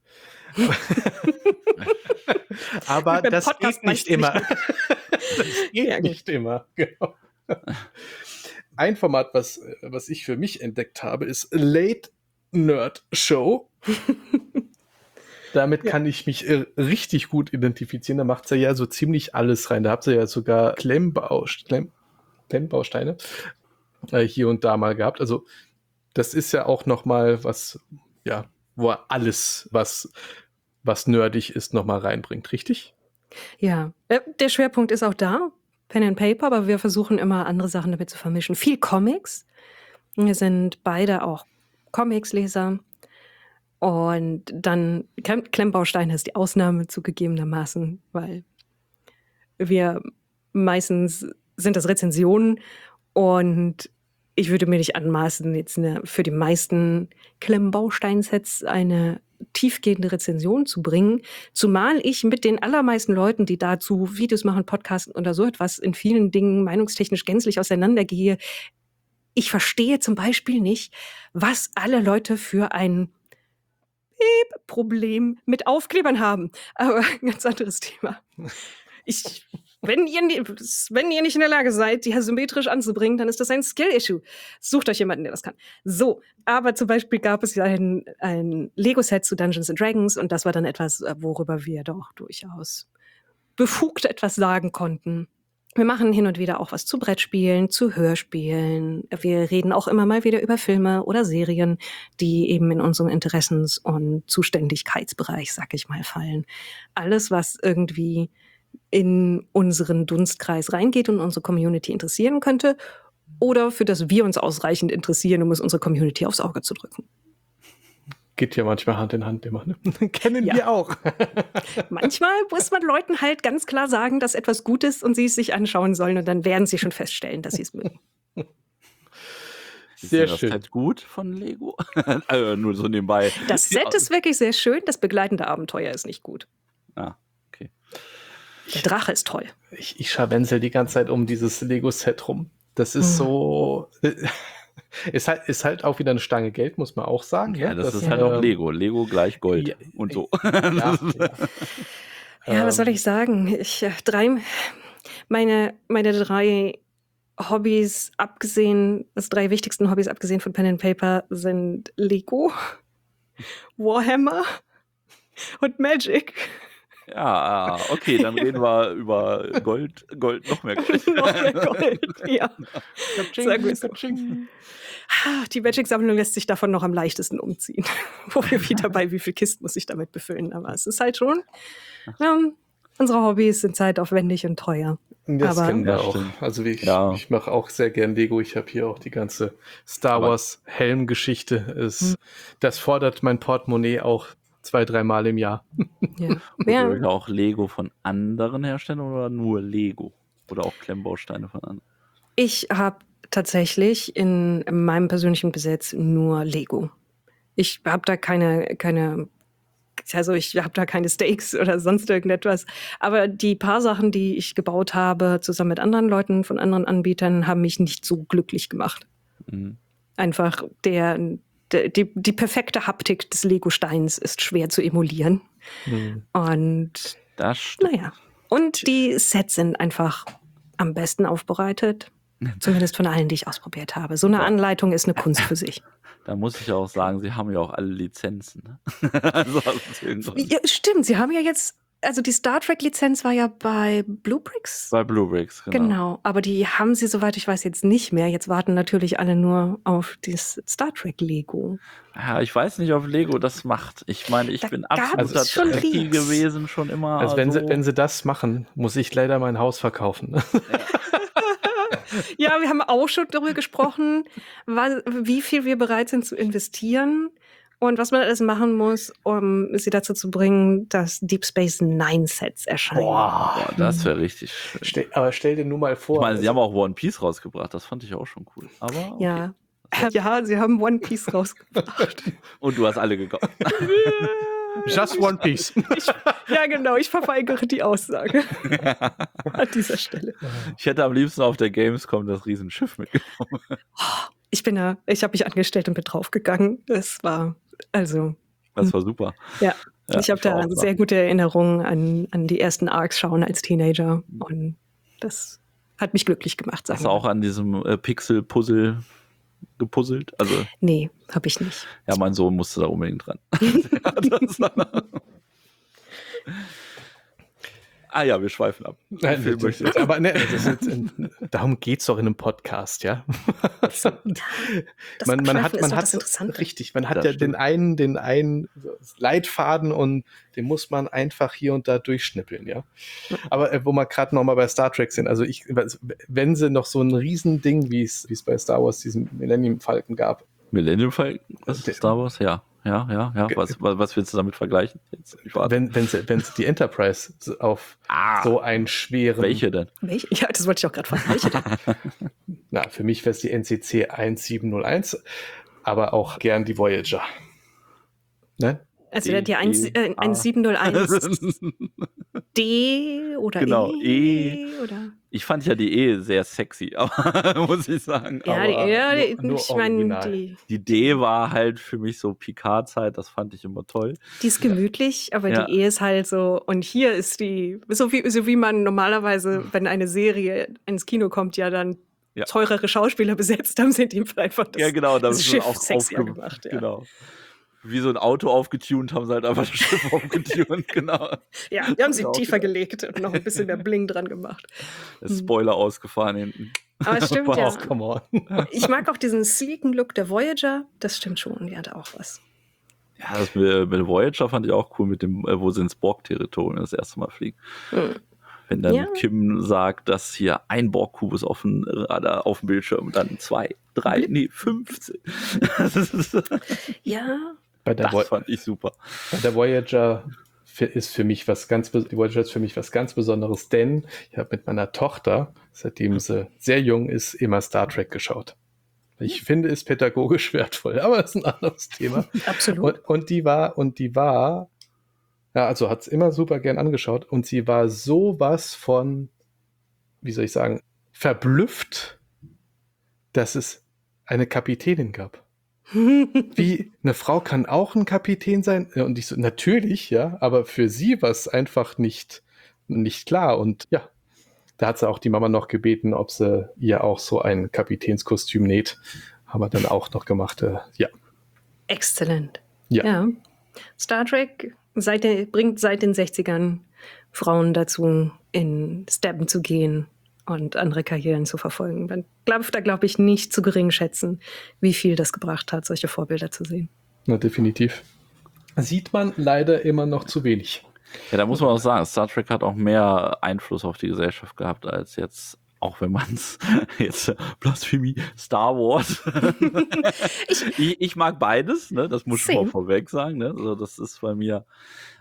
Aber Beim das Podcast geht nicht meist immer. nicht. Das geht Ja, gut. nicht immer, genau. Ein Format, was, was ich für mich entdeckt habe, ist Late Nerd Show. Damit Ja. kann ich mich äh, richtig gut identifizieren. Da macht sie ja so ziemlich alles rein. Da habt ihr ja sogar Klemmbaust Klemm Klemmbausteine äh, hier und da mal gehabt. Also das ist ja auch noch mal was, ja, wo er alles, was, was nerdig ist, noch mal reinbringt, richtig? Ja, äh, der Schwerpunkt ist auch da, Pen and Paper, aber wir versuchen immer andere Sachen damit zu vermischen. Viel Comics. Wir sind beide auch Comicsleser. Und dann Klemm Klemmbausteine ist die Ausnahme zugegebenermaßen, weil wir meistens sind das Rezensionen und ich würde mir nicht anmaßen, jetzt eine, für die meisten Klemmbausteinsets eine tiefgehende Rezension zu bringen, zumal ich mit den allermeisten Leuten, die dazu Videos machen, Podcasten oder so etwas, in vielen Dingen meinungstechnisch gänzlich auseinandergehe. Ich verstehe zum Beispiel nicht, was alle Leute für ein Problem mit Aufklebern haben. Aber ein ganz anderes Thema. Ich, wenn, ihr, wenn ihr nicht in der Lage seid, die symmetrisch anzubringen, dann ist das ein Skill-Issue. Sucht euch jemanden, der das kann. So, aber zum Beispiel gab es ja ein, ein Lego-Set zu Dungeons and Dragons und das war dann etwas, worüber wir doch durchaus befugt etwas sagen konnten. Wir machen hin und wieder auch was zu Brettspielen, zu Hörspielen. Wir reden auch immer mal wieder über Filme oder Serien, die eben in unseren Interessens- und Zuständigkeitsbereich, sag ich mal, fallen. Alles, was irgendwie in unseren Dunstkreis reingeht und unsere Community interessieren könnte oder für das wir uns ausreichend interessieren, um es unserer Community aufs Auge zu drücken. Geht ja manchmal Hand in Hand immer. Ne? Kennen Ja. wir auch. Manchmal muss man Leuten halt ganz klar sagen, dass etwas gut ist und sie es sich anschauen sollen und dann werden sie schon feststellen, dass sie es mögen. Ist Sehr denn das schön. Set gut von Lego? Also nur so nebenbei. Das Set ist wirklich sehr schön, das begleitende Abenteuer ist nicht gut. Ah, okay. Der Drache ist toll. Ich, ich scharwensel die ganze Zeit um dieses Lego-Set rum. Das ist Hm. so. Ist halt, ist halt auch wieder eine Stange Geld, muss man auch sagen. Ja, ne? das, ist ähm, halt auch Lego. Lego gleich Gold ja, und so. Ja, ja. Ja, was soll Ähm. ich sagen? Ich, äh, drei, meine, meine drei Hobbys, abgesehen, das drei wichtigsten Hobbys, abgesehen von Pen and Paper, sind Lego, Warhammer und Magic. Ja, okay, dann reden wir über Gold, Gold, noch mehr Gold. Noch mehr Gold, ja. Katsching, Sagen wir so. katsching. Ah, Die Magic-Sammlung lässt sich davon noch am leichtesten umziehen. Wo wir wieder bei, wie viel Kisten muss ich damit befüllen. Aber es ist halt schon, ähm, unsere Hobbys sind zeitaufwendig und teuer. Das Aber- kennen wir Ja, auch. stimmt. Also ich, Ja. ich mache auch sehr gern Lego. Ich habe hier auch die ganze Star Aber- Wars Helm-Geschichte. Es- Hm. Das fordert mein Portemonnaie auch zwei, dreimal im Jahr. Ja. Oder Ja, auch Lego von anderen Herstellern oder nur Lego? Oder auch Klemmbausteine von anderen? Ich habe tatsächlich in meinem persönlichen Besitz nur Lego. Ich habe da keine, keine, also ich habe da keine Stakes oder sonst irgendetwas. Aber die paar Sachen, die ich gebaut habe, zusammen mit anderen Leuten von anderen Anbietern, haben mich nicht so glücklich gemacht. Mhm. Einfach der, der die, die perfekte Haptik des Lego-Steins ist schwer zu emulieren. Mhm. Und Das stimmt. naja. Und die Sets sind einfach am besten aufbereitet. Zumindest von allen, die ich ausprobiert habe. So eine Ja. Anleitung ist eine Kunst für sich. Da muss ich auch sagen, sie haben ja auch alle Lizenzen. Ne? also aus dem Grund. Ja, stimmt, sie haben ja jetzt, also die Star Trek-Lizenz war ja bei Bluebricks. Bei Bluebricks, genau. Genau, aber die haben sie, soweit ich weiß, jetzt nicht mehr. Jetzt warten natürlich alle nur auf das Star Trek-Lego. Ja, ich weiß nicht, ob Lego das macht. Ich meine, ich Da bin gab's absoluter schon Trekkie Leaks. gewesen, schon immer. Also wenn, so. sie, wenn sie das machen, muss ich leider mein Haus verkaufen. Ja, wir haben auch schon darüber gesprochen, was, wie viel wir bereit sind zu investieren und was man alles machen muss, um sie dazu zu bringen, dass Deep Space Nine Sets erscheinen. Boah, das wäre richtig schön. Stell, aber stell dir nur mal vor. Ich meine, sie also, haben auch One Piece rausgebracht. Das fand ich auch schon cool. Aber okay. Ja. Ja, sie haben One Piece rausgebracht. Und du hast alle gekauft. Just One Piece. Ich, ja, genau, ich verweigere die Aussage an dieser Stelle. Ich hätte am liebsten auf der Gamescom das Riesenschiff mitgenommen. Ich bin da, ich habe mich angestellt und bin draufgegangen. Es war, also. Das war super. Ja, Ja, ich habe ich war da auch sehr gute Erinnerungen an, an die ersten Arcs schauen als Teenager. Und das hat mich glücklich gemacht. Hast Sagen du wir auch mal. an diesem äh, Pixel-Puzzle gepuzzelt? Also, Nee, habe ich nicht. ja, mein Sohn musste da unbedingt dran. Ja, das war- ah ja, wir schweifen ab. Nein, Film das, möchte ich- aber ne, das ist, darum geht es doch in einem Podcast, ja. Das man, man hat, Abschweifen ist man doch hat das Interessante. richtig, man hat Das ja stimmt. den einen, den einen Leitfaden und den muss man einfach hier und da durchschnippeln, ja. Aber äh, wo wir gerade noch mal bei Star Trek sind, also ich, wenn sie noch so ein Riesending, wie es wie es bei Star Wars diesen Millennium Falcon gab, Millennium Falcon? Was ist Star Wars? Ja, ja, ja, ja. Was, was, was willst du damit vergleichen? Jetzt, ich warte. wenn wenn sie, wenn sie die Enterprise auf Ah, so einen schweren, welche denn? Welche? Ja, das wollte ich auch gerade fragen. Welche denn? na für mich wäre es die N C C siebzehn null eins, aber auch gern die Voyager. Ne? Also D, die eins, E, äh, A. sieben null eins D oder Genau, E, E. oder? Ich fand ja die E sehr sexy, aber muss ich sagen. Ja, aber die, ja die, nur- nur ich meine, original. die, die D war halt für mich so Picard-Zeit, das fand ich immer toll. die ist gemütlich, aber Ja. die E ist halt so, und hier ist die, so wie, so wie man normalerweise, wenn eine Serie ins Kino kommt, ja dann Ja. teurere Schauspieler besetzt haben, sind die einfach das, ja, genau, das das, ist Schiff auch sexier aufge- gemacht. Ja. Genau. Wie so ein Auto aufgetunt, haben sie halt einfach das Schiff aufgetunt, genau. Ja, die haben sie Genau, tiefer genau. gelegt und noch ein bisschen mehr Bling dran gemacht. Der Spoiler ausgefahren hinten. Aber es stimmt Wow. ja. Ach, come on. Ich mag auch diesen sleeken Look der Voyager. Das stimmt schon, die hatte auch was. Ja, das mit, mit Voyager fand ich auch cool, mit dem, äh, wo sie ins Borg-Territorium das erste Mal fliegen. Hm. Wenn dann Ja. Kim sagt, dass hier ein Borg-Kubus auf dem Radar, auf dem Bildschirm, dann zwei, drei, nee, fünfzehn. Das, ist, Ja, Bei der, das Vo fand ich super. bei der Voyager für, ist für mich was ganz, bes- die Voyager ist für mich was ganz Besonderes, denn ich habe mit meiner Tochter, seitdem sie sehr jung ist, immer Star Trek geschaut. Ich finde es pädagogisch wertvoll, aber das ist ein anderes Thema. absolut. Und, und die war, und die war, ja, also hat es immer super gern angeschaut und sie war sowas von, wie soll ich sagen, verblüfft, dass es eine Kapitänin gab. Wie, eine Frau kann auch ein Kapitän sein? Und ich so, natürlich, ja, aber für sie war es einfach nicht, nicht klar. Und ja, da hat sie auch die Mama noch gebeten, ob sie ihr auch so ein Kapitänskostüm näht. Haben wir dann auch noch gemacht. Äh, ja. Exzellent. Ja. Ja. Star Trek seit der, bringt seit den sechzigern Frauen dazu, in Steppen zu gehen und andere Karrieren zu verfolgen. Man darf da, glaube ich, nicht zu gering schätzen, wie viel das gebracht hat, solche Vorbilder zu sehen. Na, definitiv. Sieht man leider immer noch zu wenig. Ja, da muss man auch sagen, Star Trek hat auch mehr Einfluss auf die Gesellschaft gehabt, als jetzt, auch wenn man es jetzt Blasphemie, Star Wars. ich, ich, ich mag beides, ne? Das muss ich Same. mal vorweg sagen. Ne? Also das ist bei mir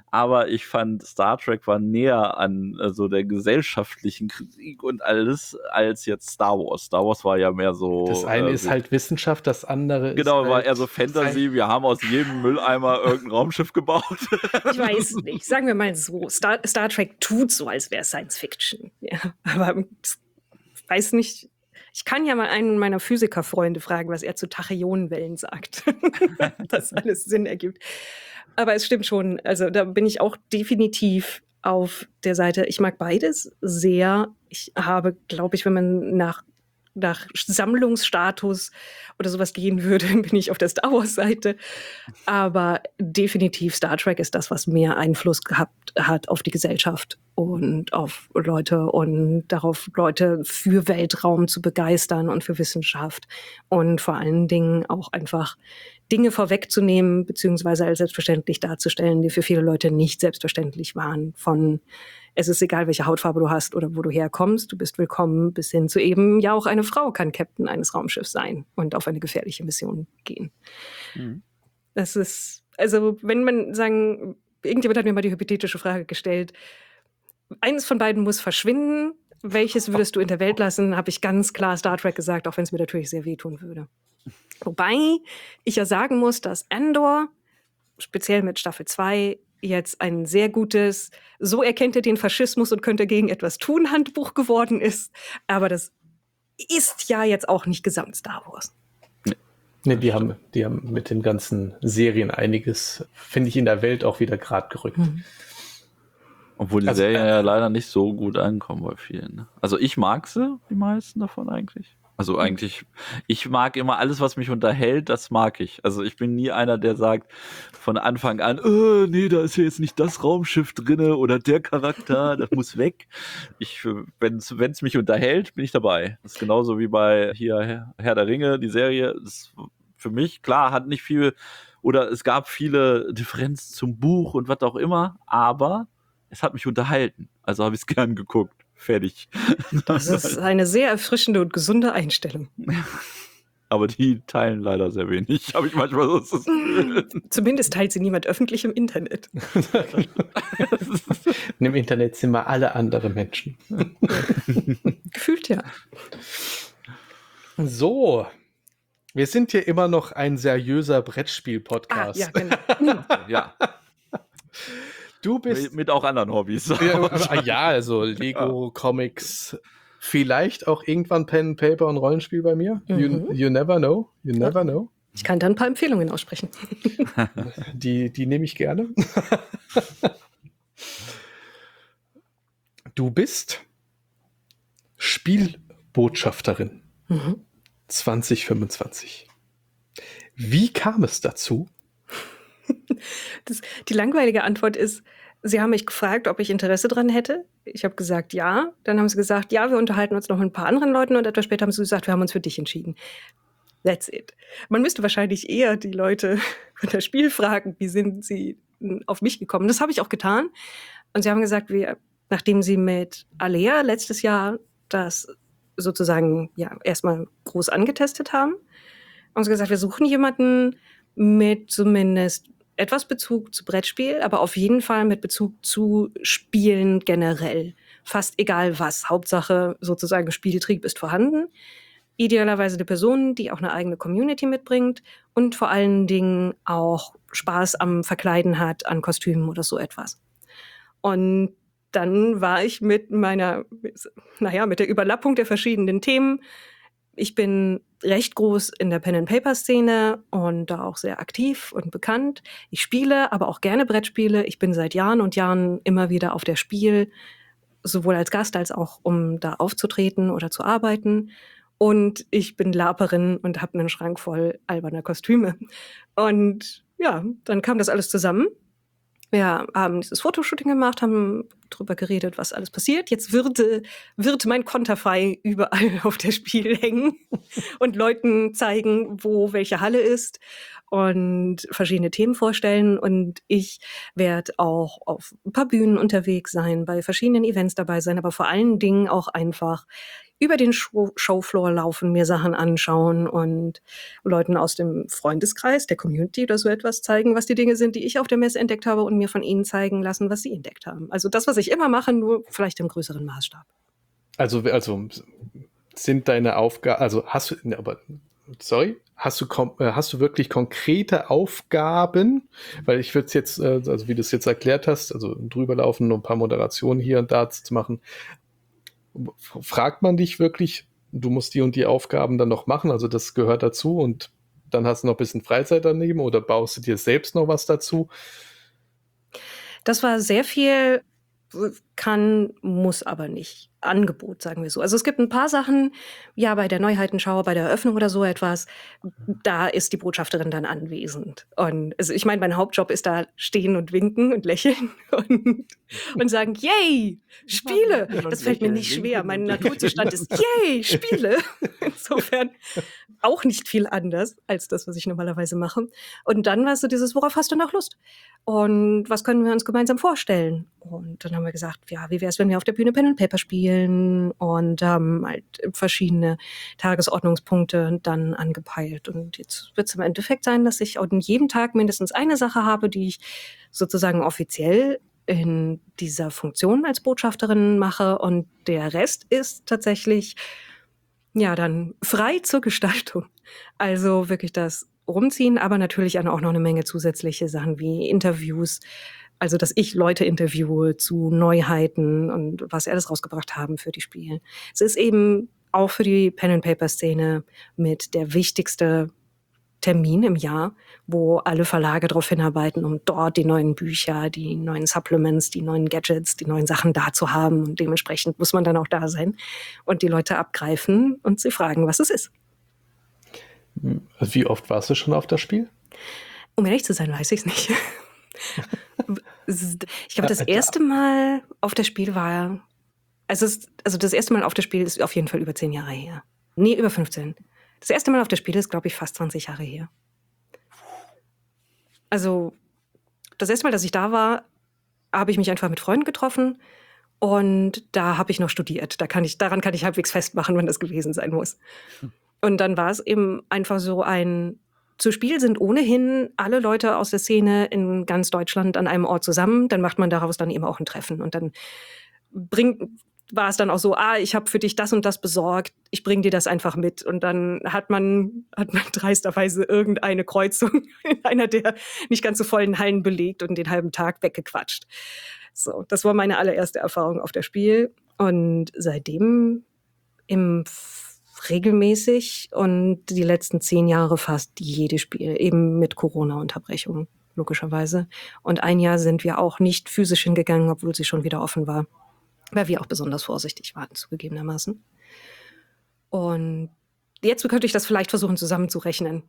aber ich fand, Star Trek war näher an so also der gesellschaftlichen Kritik und alles, als jetzt Star Wars. Star Wars war ja mehr so... Das eine äh, ist halt Wissenschaft, das andere genau, ist war halt eher so Fantasy, wir haben aus jedem Mülleimer irgendein Raumschiff gebaut. Ich weiß nicht, sagen wir mal so, Star, Star Trek tut so, als wäre es Science Fiction. Ja, aber ich weiß nicht, ich kann ja mal einen meiner Physikerfreunde fragen, was er zu Tachyonenwellen sagt. Das alles Sinn ergibt. Aber es stimmt schon, also da bin ich auch definitiv auf der Seite. Ich mag beides sehr. Ich habe, glaube ich, wenn man nach, nach Sammlungsstatus oder sowas gehen würde, bin ich auf der Star Wars-Seite. Aber definitiv Star Trek ist das, was mehr Einfluss gehabt hat auf die Gesellschaft und auf Leute und darauf, Leute für Weltraum zu begeistern und für Wissenschaft und vor allen Dingen auch einfach Dinge vorwegzunehmen, beziehungsweise als selbstverständlich darzustellen, die für viele Leute nicht selbstverständlich waren. Von es ist egal, welche Hautfarbe du hast oder wo du herkommst, du bist willkommen, bis hin zu eben, ja, auch eine Frau kann Captain eines Raumschiffs sein und auf eine gefährliche Mission gehen. Mhm. Das ist, also wenn man sagen, irgendjemand hat mir mal die hypothetische Frage gestellt, eines von beiden muss verschwinden, welches würdest du in der Welt lassen, habe ich ganz klar Star Trek gesagt, auch wenn es mir natürlich sehr wehtun würde. Wobei ich ja sagen muss, dass Andor, speziell mit Staffel zwei, jetzt ein sehr gutes, so erkennt er den Faschismus und könnte gegen etwas tun, Handbuch geworden ist. Aber das ist ja jetzt auch nicht gesamt Star Wars. Nee, die haben, die haben mit den ganzen Serien einiges, finde ich, in der Welt auch wieder gerade gerückt. Mhm. Obwohl die also, Serien äh, ja leider nicht so gut ankommen bei vielen. Ne? Also ich mag sie, die meisten davon eigentlich. Also eigentlich, ich mag immer alles, was mich unterhält, das mag ich. Also ich bin nie einer, der sagt von Anfang an, oh, nee, da ist ja jetzt nicht das Raumschiff drinne oder der Charakter, das muss weg. Ich, wenn es mich unterhält, bin ich dabei. Das ist genauso wie bei hier Herr der Ringe, die Serie. Das ist für mich, klar, hat nicht viel, oder es gab viele Differenzen zum Buch und was auch immer, aber es hat mich unterhalten. Also habe ich es gern geguckt. Fertig. Das ist eine sehr erfrischende und gesunde Einstellung. Aber die teilen leider sehr wenig, habe ich manchmal so das Gefühl. Zumindest teilt sie niemand öffentlich im Internet. Im Internet sind wir alle andere Menschen. Gefühlt ja. So, wir sind hier immer noch ein seriöser Brettspiel-Podcast. Ah, ja, genau. Ja. Du bist mit, mit auch anderen Hobbys. Ja, ja, also Lego, ja. Comics, vielleicht auch irgendwann Pen, Paper und Rollenspiel bei mir. Mhm. You, you never know. You never ja. know. Ich kann da ein paar Empfehlungen aussprechen. Die, die nehme ich gerne. Du bist Spielbotschafterin mhm. zwanzig fünfundzwanzig. Wie kam es dazu? Das, die langweilige Antwort ist, sie haben mich gefragt, ob ich Interesse dran hätte. Ich habe gesagt, ja. Dann haben sie gesagt, ja, wir unterhalten uns noch mit ein paar anderen Leuten. Und etwas später haben sie gesagt, wir haben uns für dich entschieden. That's it. Man müsste wahrscheinlich eher die Leute von das Spiel fragen, wie sind sie auf mich gekommen. Das habe ich auch getan. Und sie haben gesagt, wir, nachdem sie mit Alea letztes Jahr das sozusagen ja erstmal groß angetestet haben, haben sie gesagt, wir suchen jemanden mit zumindest etwas Bezug zu Brettspiel, aber auf jeden Fall mit Bezug zu Spielen generell. Fast egal was. Hauptsache sozusagen Spieltrieb ist vorhanden. Idealerweise eine Person, die auch eine eigene Community mitbringt und vor allen Dingen auch Spaß am Verkleiden hat, an Kostümen oder so etwas. Und dann war ich mit meiner, naja, mit der Überlappung der verschiedenen Themen. Ich bin recht groß in der Pen-and-Paper-Szene und da auch sehr aktiv und bekannt. Ich spiele aber auch gerne Brettspiele. Ich bin seit Jahren und Jahren immer wieder auf der Spiel, sowohl als Gast als auch, um da aufzutreten oder zu arbeiten. Und ich bin Laperin und habe einen Schrank voll alberner Kostüme. Und ja, dann kam das alles zusammen. Wir haben dieses Fotoshooting gemacht, haben drüber geredet, was alles passiert. Jetzt würde, wird mein Konterfei überall auf der Spiel hängen und Leuten zeigen, wo welche Halle ist und verschiedene Themen vorstellen. Und ich werde auch auf ein paar Bühnen unterwegs sein, bei verschiedenen Events dabei sein, aber vor allen Dingen auch einfach über den Show- Showfloor laufen, mir Sachen anschauen und Leuten aus dem Freundeskreis, der Community oder so etwas zeigen, was die Dinge sind, die ich auf der Messe entdeckt habe und mir von ihnen zeigen lassen, was sie entdeckt haben. Also das, was ich immer mache, nur vielleicht im größeren Maßstab. Also, also sind deine Aufgaben, also hast du, ne, aber sorry, hast du, äh, hast du wirklich konkrete Aufgaben? Weil ich würde es jetzt, äh, also wie du es jetzt erklärt hast, also drüberlaufen, nur ein paar Moderationen hier und da zu machen, fragt man dich wirklich, du musst die und die Aufgaben dann noch machen, also das gehört dazu und dann hast du noch ein bisschen Freizeit daneben oder baust du dir selbst noch was dazu? Das war sehr viel, kann, muss aber nicht. Angebot, sagen wir so. Also es gibt ein paar Sachen, ja, bei der Neuheitenschau, bei der Eröffnung oder so etwas, da ist die Botschafterin dann anwesend. Und also ich meine, mein Hauptjob ist da stehen und winken und lächeln und, und sagen, yay, Spiele. Das fällt mir nicht schwer. Mein Naturzustand ist, yay, Spiele. Insofern auch nicht viel anders als das, was ich normalerweise mache. Und dann war es so dieses, worauf hast du noch Lust? Und was können wir uns gemeinsam vorstellen? Und dann haben wir gesagt, ja, wie wäre es, wenn wir auf der Bühne Pen and Paper spielen und haben halt verschiedene Tagesordnungspunkte dann angepeilt. Und jetzt wird es im Endeffekt sein, dass ich an jedem Tag mindestens eine Sache habe, die ich sozusagen offiziell in dieser Funktion als Botschafterin mache und der Rest ist tatsächlich ja dann frei zur Gestaltung. Also wirklich das Rumziehen, aber natürlich auch noch eine Menge zusätzliche Sachen wie Interviews, also dass ich Leute interviewe zu Neuheiten und was sie alles rausgebracht haben für die Spiele. Es ist eben auch für die Pen-and-Paper-Szene mit der wichtigste Termin im Jahr, wo alle Verlage darauf hinarbeiten, um dort die neuen Bücher, die neuen Supplements, die neuen Gadgets, die neuen Sachen da zu haben. Und dementsprechend muss man dann auch da sein und die Leute abgreifen und sie fragen, was es ist. Wie oft warst du schon auf das Spiel? Um ehrlich zu sein, weiß ich es nicht. Ich glaube, das erste Mal auf das Spiel war, also, es, also das erste Mal auf das Spiel ist auf jeden Fall über zehn Jahre her. Nee, über fünfzehn. Das erste Mal auf das Spiel ist, glaube ich, fast zwanzig Jahre her. Also das erste Mal, dass ich da war, habe ich mich einfach mit Freunden getroffen und da habe ich noch studiert. Da kann ich, daran kann ich halbwegs festmachen, wann das gewesen sein muss. Und dann war es eben einfach so ein, zu Spiel sind ohnehin alle Leute aus der Szene in ganz Deutschland an einem Ort zusammen. Dann macht man daraus dann eben auch ein Treffen. Und dann bringt, war es dann auch so, ah, ich habe für dich das und das besorgt, ich bring dir das einfach mit. Und dann hat man, hat man dreisterweise irgendeine Kreuzung in einer der nicht ganz so vollen Hallen belegt und den halben Tag weggequatscht. So, das war meine allererste Erfahrung auf der Spiel. Und seitdem im regelmäßig und die letzten zehn Jahre fast jedes Spiel, eben mit Corona-Unterbrechungen, logischerweise. Und ein Jahr sind wir auch nicht physisch hingegangen, obwohl sie schon wieder offen war, weil wir auch besonders vorsichtig waren, zugegebenermaßen. Und jetzt könnte ich das vielleicht versuchen zusammenzurechnen.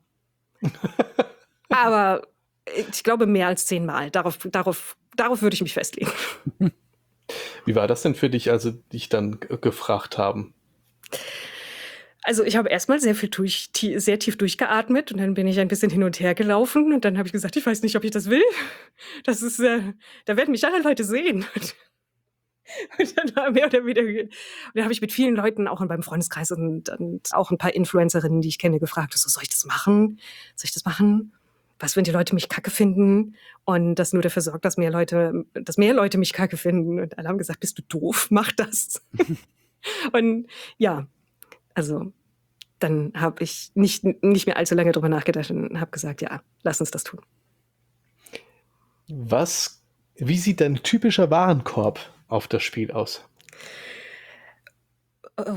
Aber ich glaube mehr als zehnmal. Darauf, darauf, darauf würde ich mich festlegen. Wie war das denn für dich, als sie dich dann g- gefragt haben? Also ich habe erstmal sehr viel durch, tie- sehr tief durchgeatmet und dann bin ich ein bisschen hin und her gelaufen und dann habe ich gesagt, ich weiß nicht, ob ich das will. Das ist, äh, da werden mich alle Leute sehen. Und dann war mehr oder weniger, und dann habe ich mit vielen Leuten, auch in meinem Freundeskreis und, und auch ein paar Influencerinnen, die ich kenne, gefragt, so, soll ich das machen? Soll ich das machen? Was, wenn die Leute mich kacke finden? Und das nur dafür sorgt, dass mehr Leute, dass mehr Leute mich kacke finden. Und alle haben gesagt, bist du doof? Mach das. Und ja, also dann habe ich nicht, nicht mehr allzu lange drüber nachgedacht und habe gesagt, ja, lass uns das tun. Was, wie sieht dein typischer Warenkorb auf das Spiel aus? Oh.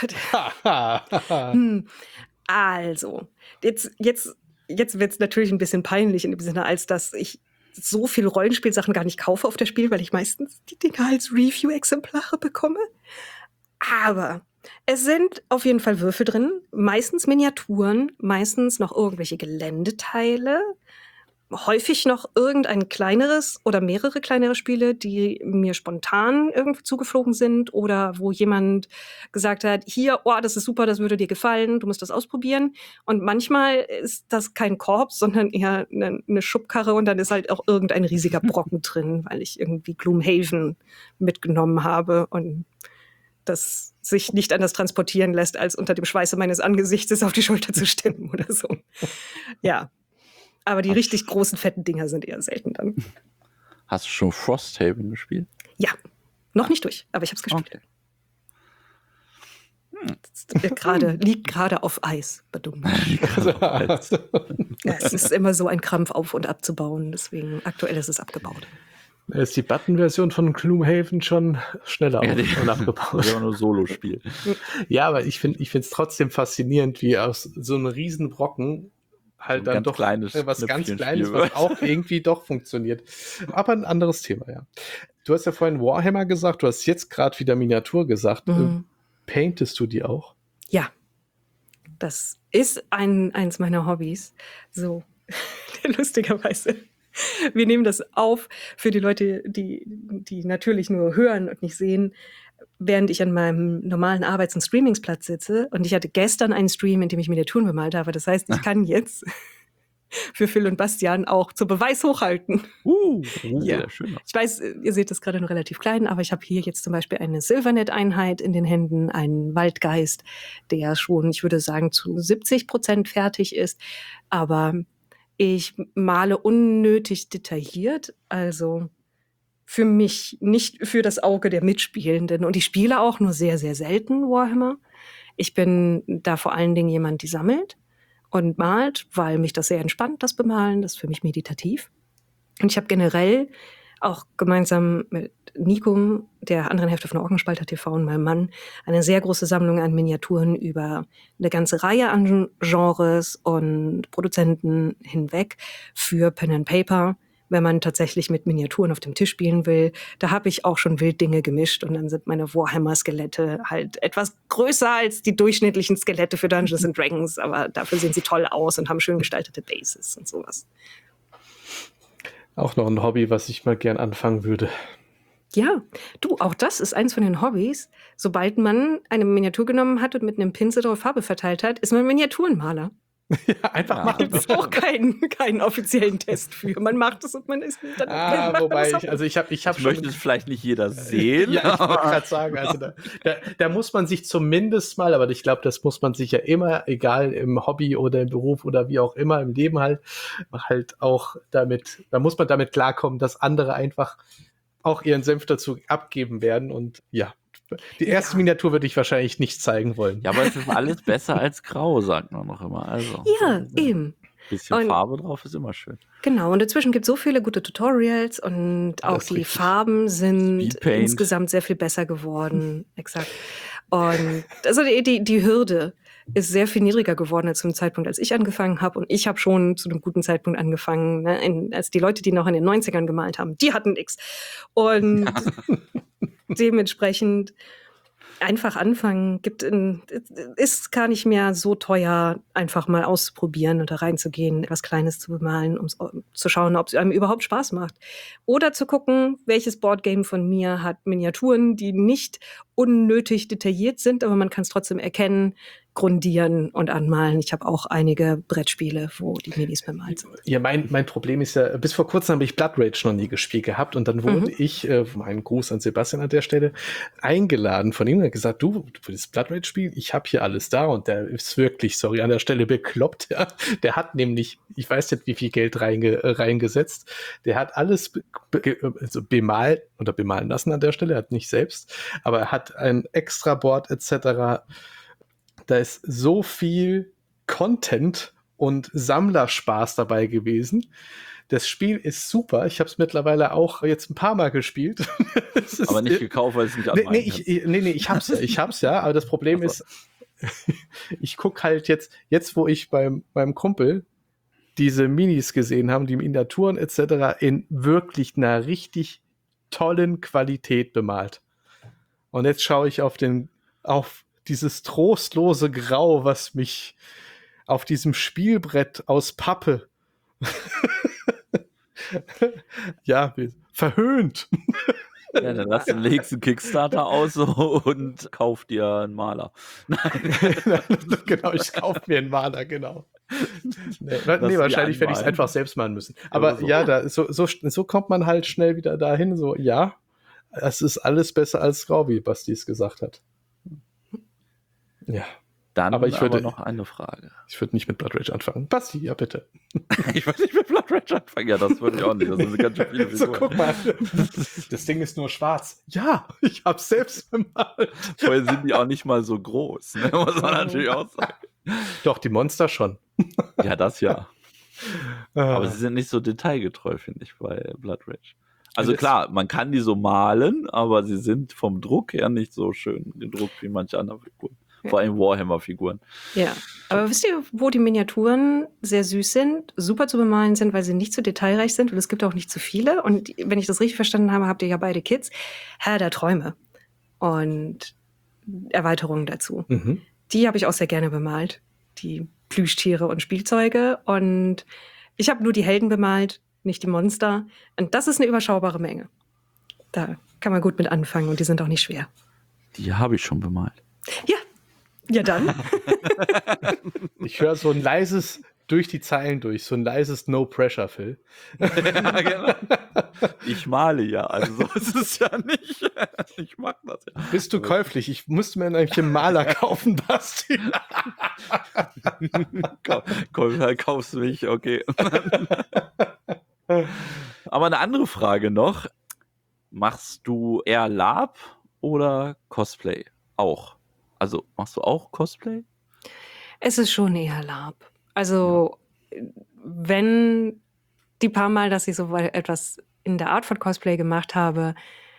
hm. Also, jetzt, jetzt, jetzt wird es natürlich ein bisschen peinlich in dem Sinne, als dass ich so viele Rollenspielsachen gar nicht kaufe auf das Spiel, weil ich meistens die Dinger als Review-Exemplare bekomme. Aber es sind auf jeden Fall Würfel drin, meistens Miniaturen, meistens noch irgendwelche Geländeteile, häufig noch irgendein kleineres oder mehrere kleinere Spiele, die mir spontan irgendwie zugeflogen sind oder wo jemand gesagt hat, hier, oh, das ist super, das würde dir gefallen, du musst das ausprobieren. Und manchmal ist das kein Korb, sondern eher eine, eine Schubkarre und dann ist halt auch irgendein riesiger Brocken drin, weil ich irgendwie Gloomhaven mitgenommen habe und das sich nicht anders transportieren lässt, als unter dem Schweiße meines Angesichts es auf die Schulter zu stemmen oder so. Ja, aber die richtig großen, fetten Dinger sind eher selten dann. Hast du schon Frosthaven gespielt? Ja, noch nicht durch, aber ich habe es gespielt. Okay. Hm. Grade, liegt gerade auf Eis. Also, ja, es ist immer so ein Krampf auf- und abzubauen, deswegen aktuell ist es abgebaut. Da ist die Button-Version von Gloomhaven schon schneller ja, auf- und abgebaut. Das ist aber nur Solo-Spiel. Ja, aber ich finde ich es trotzdem faszinierend, wie aus so einem Riesenbrocken halt So ein dann ganz doch kleines was ganz Knöpfchenspiel Kleines, wird. was auch irgendwie doch funktioniert. Aber ein anderes Thema, ja. Du hast ja vorhin Warhammer gesagt, du hast jetzt gerade wieder Miniatur gesagt. Mhm. Paintest du die auch? Ja, das ist ein, eins meiner Hobbys. So, lustigerweise. Wir nehmen das auf für die Leute, die, die natürlich nur hören und nicht sehen, während ich an meinem normalen Arbeits- und Streamingsplatz sitze. Und ich hatte gestern einen Stream, in dem ich Miniaturen bemalt habe. Das heißt, ich kann jetzt für Phil und Bastian auch zu Beweis hochhalten. Uh, Ja. sehr schön. Ich weiß, ihr seht das gerade nur relativ klein, aber ich habe hier jetzt zum Beispiel eine Silvernet-Einheit in den Händen, einen Waldgeist, der schon, ich würde sagen, zu siebzig Prozent fertig ist. Aber ich male unnötig detailliert, also für mich, nicht für das Auge der Mitspielenden. Und ich spiele auch nur sehr, sehr selten Warhammer. Ich bin da vor allen Dingen jemand, die sammelt und malt, weil mich das sehr entspannt, das Bemalen. Das ist für mich meditativ. Und ich habe generell auch gemeinsam mit Nico, der anderen Hälfte von Orkenspalter T V und meinem Mann, eine sehr große Sammlung an Miniaturen über eine ganze Reihe an Genres und Produzenten hinweg für Pen and Paper, wenn man tatsächlich mit Miniaturen auf dem Tisch spielen will. Da habe ich auch schon Wilddinge gemischt und dann sind meine Warhammer-Skelette halt etwas größer als die durchschnittlichen Skelette für Dungeons and Dragons, aber dafür sehen sie toll aus und haben schön gestaltete Bases und sowas. Auch noch ein Hobby, was ich mal gern anfangen würde. Ja, du, auch das ist eins von den Hobbys. Sobald man eine Miniatur genommen hat und mit einem Pinsel drauf Farbe verteilt hat, ist man Miniaturenmaler. Ja, einfach Ja. machen. Gibt es auch keinen, keinen offiziellen Test für. Man macht es und man ist dann Ah, macht wobei das ich, also ich habe ich hab Das schon... möchte es vielleicht nicht jeder sehen. Ja, ich wollte gerade sagen, also da, da, da muss man sich zumindest mal, aber ich glaube, das muss man sich ja immer, egal im Hobby oder im Beruf oder wie auch immer im Leben halt, halt auch damit, da muss man damit klarkommen, dass andere einfach auch ihren Senf dazu abgeben werden und ja, die erste Ja. Miniatur würde ich wahrscheinlich nicht zeigen wollen. Ja, aber es ist alles besser als grau, sagt man noch immer. Also, Ja, ein eben. bisschen Und- Farbe drauf ist immer schön. Genau, und inzwischen gibt es so viele gute Tutorials und auch Alles die richtig. Farben sind Speedpaint. insgesamt sehr viel besser geworden. Exakt. Und also die, die, die Hürde ist sehr viel niedriger geworden als zum Zeitpunkt, als ich angefangen habe. Und ich habe schon zu einem guten Zeitpunkt angefangen, ne? in, als die Leute, die noch in den neunzigern gemalt haben, die hatten nix. Und dementsprechend einfach anfangen, gibt in, ist gar nicht mehr so teuer, einfach mal auszuprobieren und da reinzugehen, etwas Kleines zu bemalen, um zu schauen, ob es einem überhaupt Spaß macht. Oder zu gucken, welches Boardgame von mir hat Miniaturen, die nicht unnötig detailliert sind, aber man kann es trotzdem erkennen, grundieren und anmalen. Ich habe auch einige Brettspiele, wo die Minis bemalt sind. Ja, mein, mein Problem ist ja, bis vor kurzem habe ich Blood Rage noch nie gespielt gehabt und dann wurde Mhm. ich, äh, meinen Gruß an Sebastian an der Stelle, eingeladen von ihm und hat gesagt, du, für das Blood Rage Spiel, ich habe hier alles da und der ist wirklich, sorry, an der Stelle bekloppt, ja. Der hat nämlich, ich weiß nicht, wie viel Geld reinge, äh, reingesetzt, der hat alles be, be, also bemalt oder bemalen lassen an der Stelle, hat nicht selbst, aber er hat ein Extra-Board et cetera. Da ist so viel Content und Sammlerspaß dabei gewesen. Das Spiel ist super. Ich habe es mittlerweile auch jetzt ein paar Mal gespielt. Es ist- Aber nicht gekauft, weil es nicht Nee, anmalen nee, ich, kannst. ich- nee, nee, ich hab's ja, ich hab's ja, aber das Problem Ach ist, ich guck halt jetzt, jetzt wo ich beim, beim Kumpel diese Minis gesehen habe, die Miniaturen et cetera in wirklich einer richtig tollen Qualität bemalt. Und jetzt schaue ich auf den, auf dieses trostlose Grau, was mich auf diesem Spielbrett aus Pappe ja, verhöhnt. Ja, dann lass den nächsten Kickstarter aus und kauf dir einen Maler. Nein. Genau, ich kaufe mir einen Maler, genau. Nee, Lass nee die wahrscheinlich werde ich es anmalen. einfach selbst malen müssen. Aber so. ja, da, so, so, so kommt man halt schnell wieder dahin, so, ja, es ist alles besser als grau, wie Basti es gesagt hat. Ja. Dann aber ich würde aber noch eine Frage. Ich würde nicht mit Blood Rage anfangen. Basti, ja bitte. Ich würde nicht mit Blood Rage anfangen. Ja, das würde ich auch nicht. Das sind ganz schön viele Figuren. So, guck mal. Das Ding ist nur schwarz. Ja, ich hab's selbst bemalt. Vorher sind die auch nicht mal so groß. Ne? Muss man natürlich auch sagen. Doch, die Monster schon. Ja, das ja. Aber sie sind nicht so detailgetreu, finde ich, bei Blood Rage. Also klar, man kann die so malen, aber sie sind vom Druck her nicht so schön gedruckt wie manche andere Figuren. Vor allem Warhammer-Figuren. Ja, aber wisst ihr, wo die Miniaturen sehr süß sind, super zu bemalen sind, weil sie nicht zu detailreich sind und es gibt auch nicht zu viele. Und wenn ich das richtig verstanden habe, habt ihr ja beide Kids. Herr der Träume und Erweiterungen dazu. Mhm. Die habe ich auch sehr gerne bemalt. Die Plüschtiere und Spielzeuge. Und ich habe nur die Helden bemalt, nicht die Monster. Und das ist eine überschaubare Menge. Da kann man gut mit anfangen und die sind auch nicht schwer. Die habe ich schon bemalt. Ja. Ja, dann. Ich höre so ein leises durch die Zeilen durch, so ein leises No-Pressure, Phil. Ja, genau. Ich male ja, also so ist es ja nicht. Ich mag das ja. Bist du käuflich? Ich musste mir eigentlich einen Maler kaufen, Basti. Kauf, kaufst du mich, okay. Aber eine andere Frage noch. Machst du eher Lab oder Cosplay? Auch. Also, machst du auch Cosplay? Es ist schon eher Lab. Also, ja. Wenn die paar Mal, dass ich so etwas in der Art von Cosplay gemacht habe,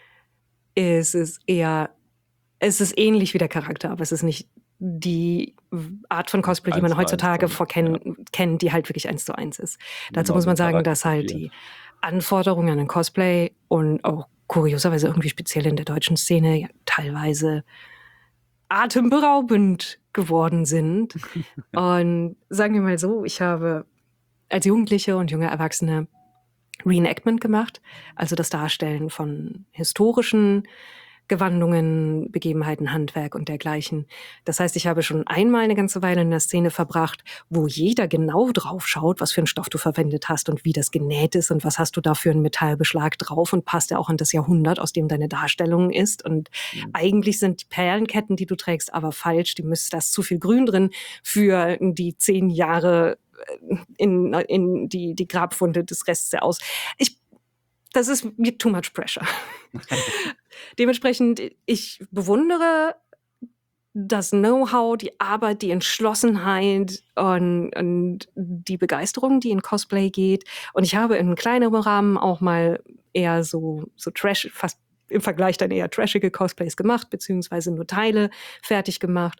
ist es eher, es ist ähnlich wie der Charakter, aber es ist nicht die Art von Cosplay, die man heutzutage vor kenn- ja. kennt, die halt wirklich eins zu eins ist. Dazu genau, muss man sagen, dass halt die Anforderungen an ein Cosplay und auch kurioserweise irgendwie speziell in der deutschen Szene ja, teilweise atemberaubend geworden sind. Und sagen wir mal so, ich habe als Jugendliche und junge Erwachsene Reenactment gemacht, also das Darstellen von historischen Gewandungen, Begebenheiten, Handwerk und dergleichen. Das heißt, ich habe schon einmal eine ganze Weile in der Szene verbracht, wo jeder genau drauf schaut, was für einen Stoff du verwendet hast und wie das genäht ist und was hast du da für einen Metallbeschlag drauf und passt ja auch an das Jahrhundert, aus dem deine Darstellung ist. Und mhm. eigentlich sind die Perlenketten, die du trägst, aber falsch. Die müsste, da ist zu viel Grün drin für die zehn Jahre in, in die, die Grabfunde des Rests aus. Ich Das ist mir too much pressure. Dementsprechend, ich bewundere das Know-how, die Arbeit, die Entschlossenheit und, und die Begeisterung, die in Cosplay geht. Und ich habe in kleinerem Rahmen auch mal eher so, so trash, fast im Vergleich dann eher trashige Cosplays gemacht, beziehungsweise nur Teile fertig gemacht.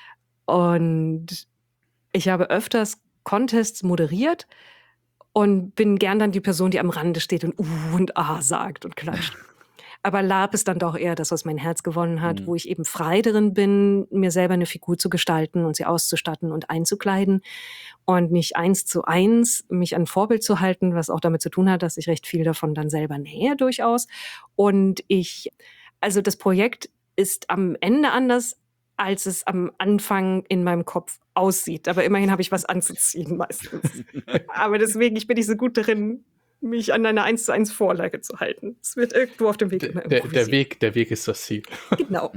Und ich habe öfters Contests moderiert und bin gern dann die Person, die am Rande steht und uh und ah sagt und klatscht. Aber Lab ist dann doch eher das, was mein Herz gewonnen hat, mhm. wo ich eben frei darin bin, mir selber eine Figur zu gestalten und sie auszustatten und einzukleiden und nicht eins zu eins mich an Vorbild zu halten, was auch damit zu tun hat, dass ich recht viel davon dann selber nähe durchaus. Und ich, also das Projekt ist am Ende anders, als es am Anfang in meinem Kopf aussieht. Aber immerhin habe ich was anzuziehen meistens. Aber deswegen, ich bin nicht so gut darin, mich an eine eins zu eins Vorlage zu halten. Es wird irgendwo auf dem Weg immer der, der Weg, der Weg ist das Ziel. Genau.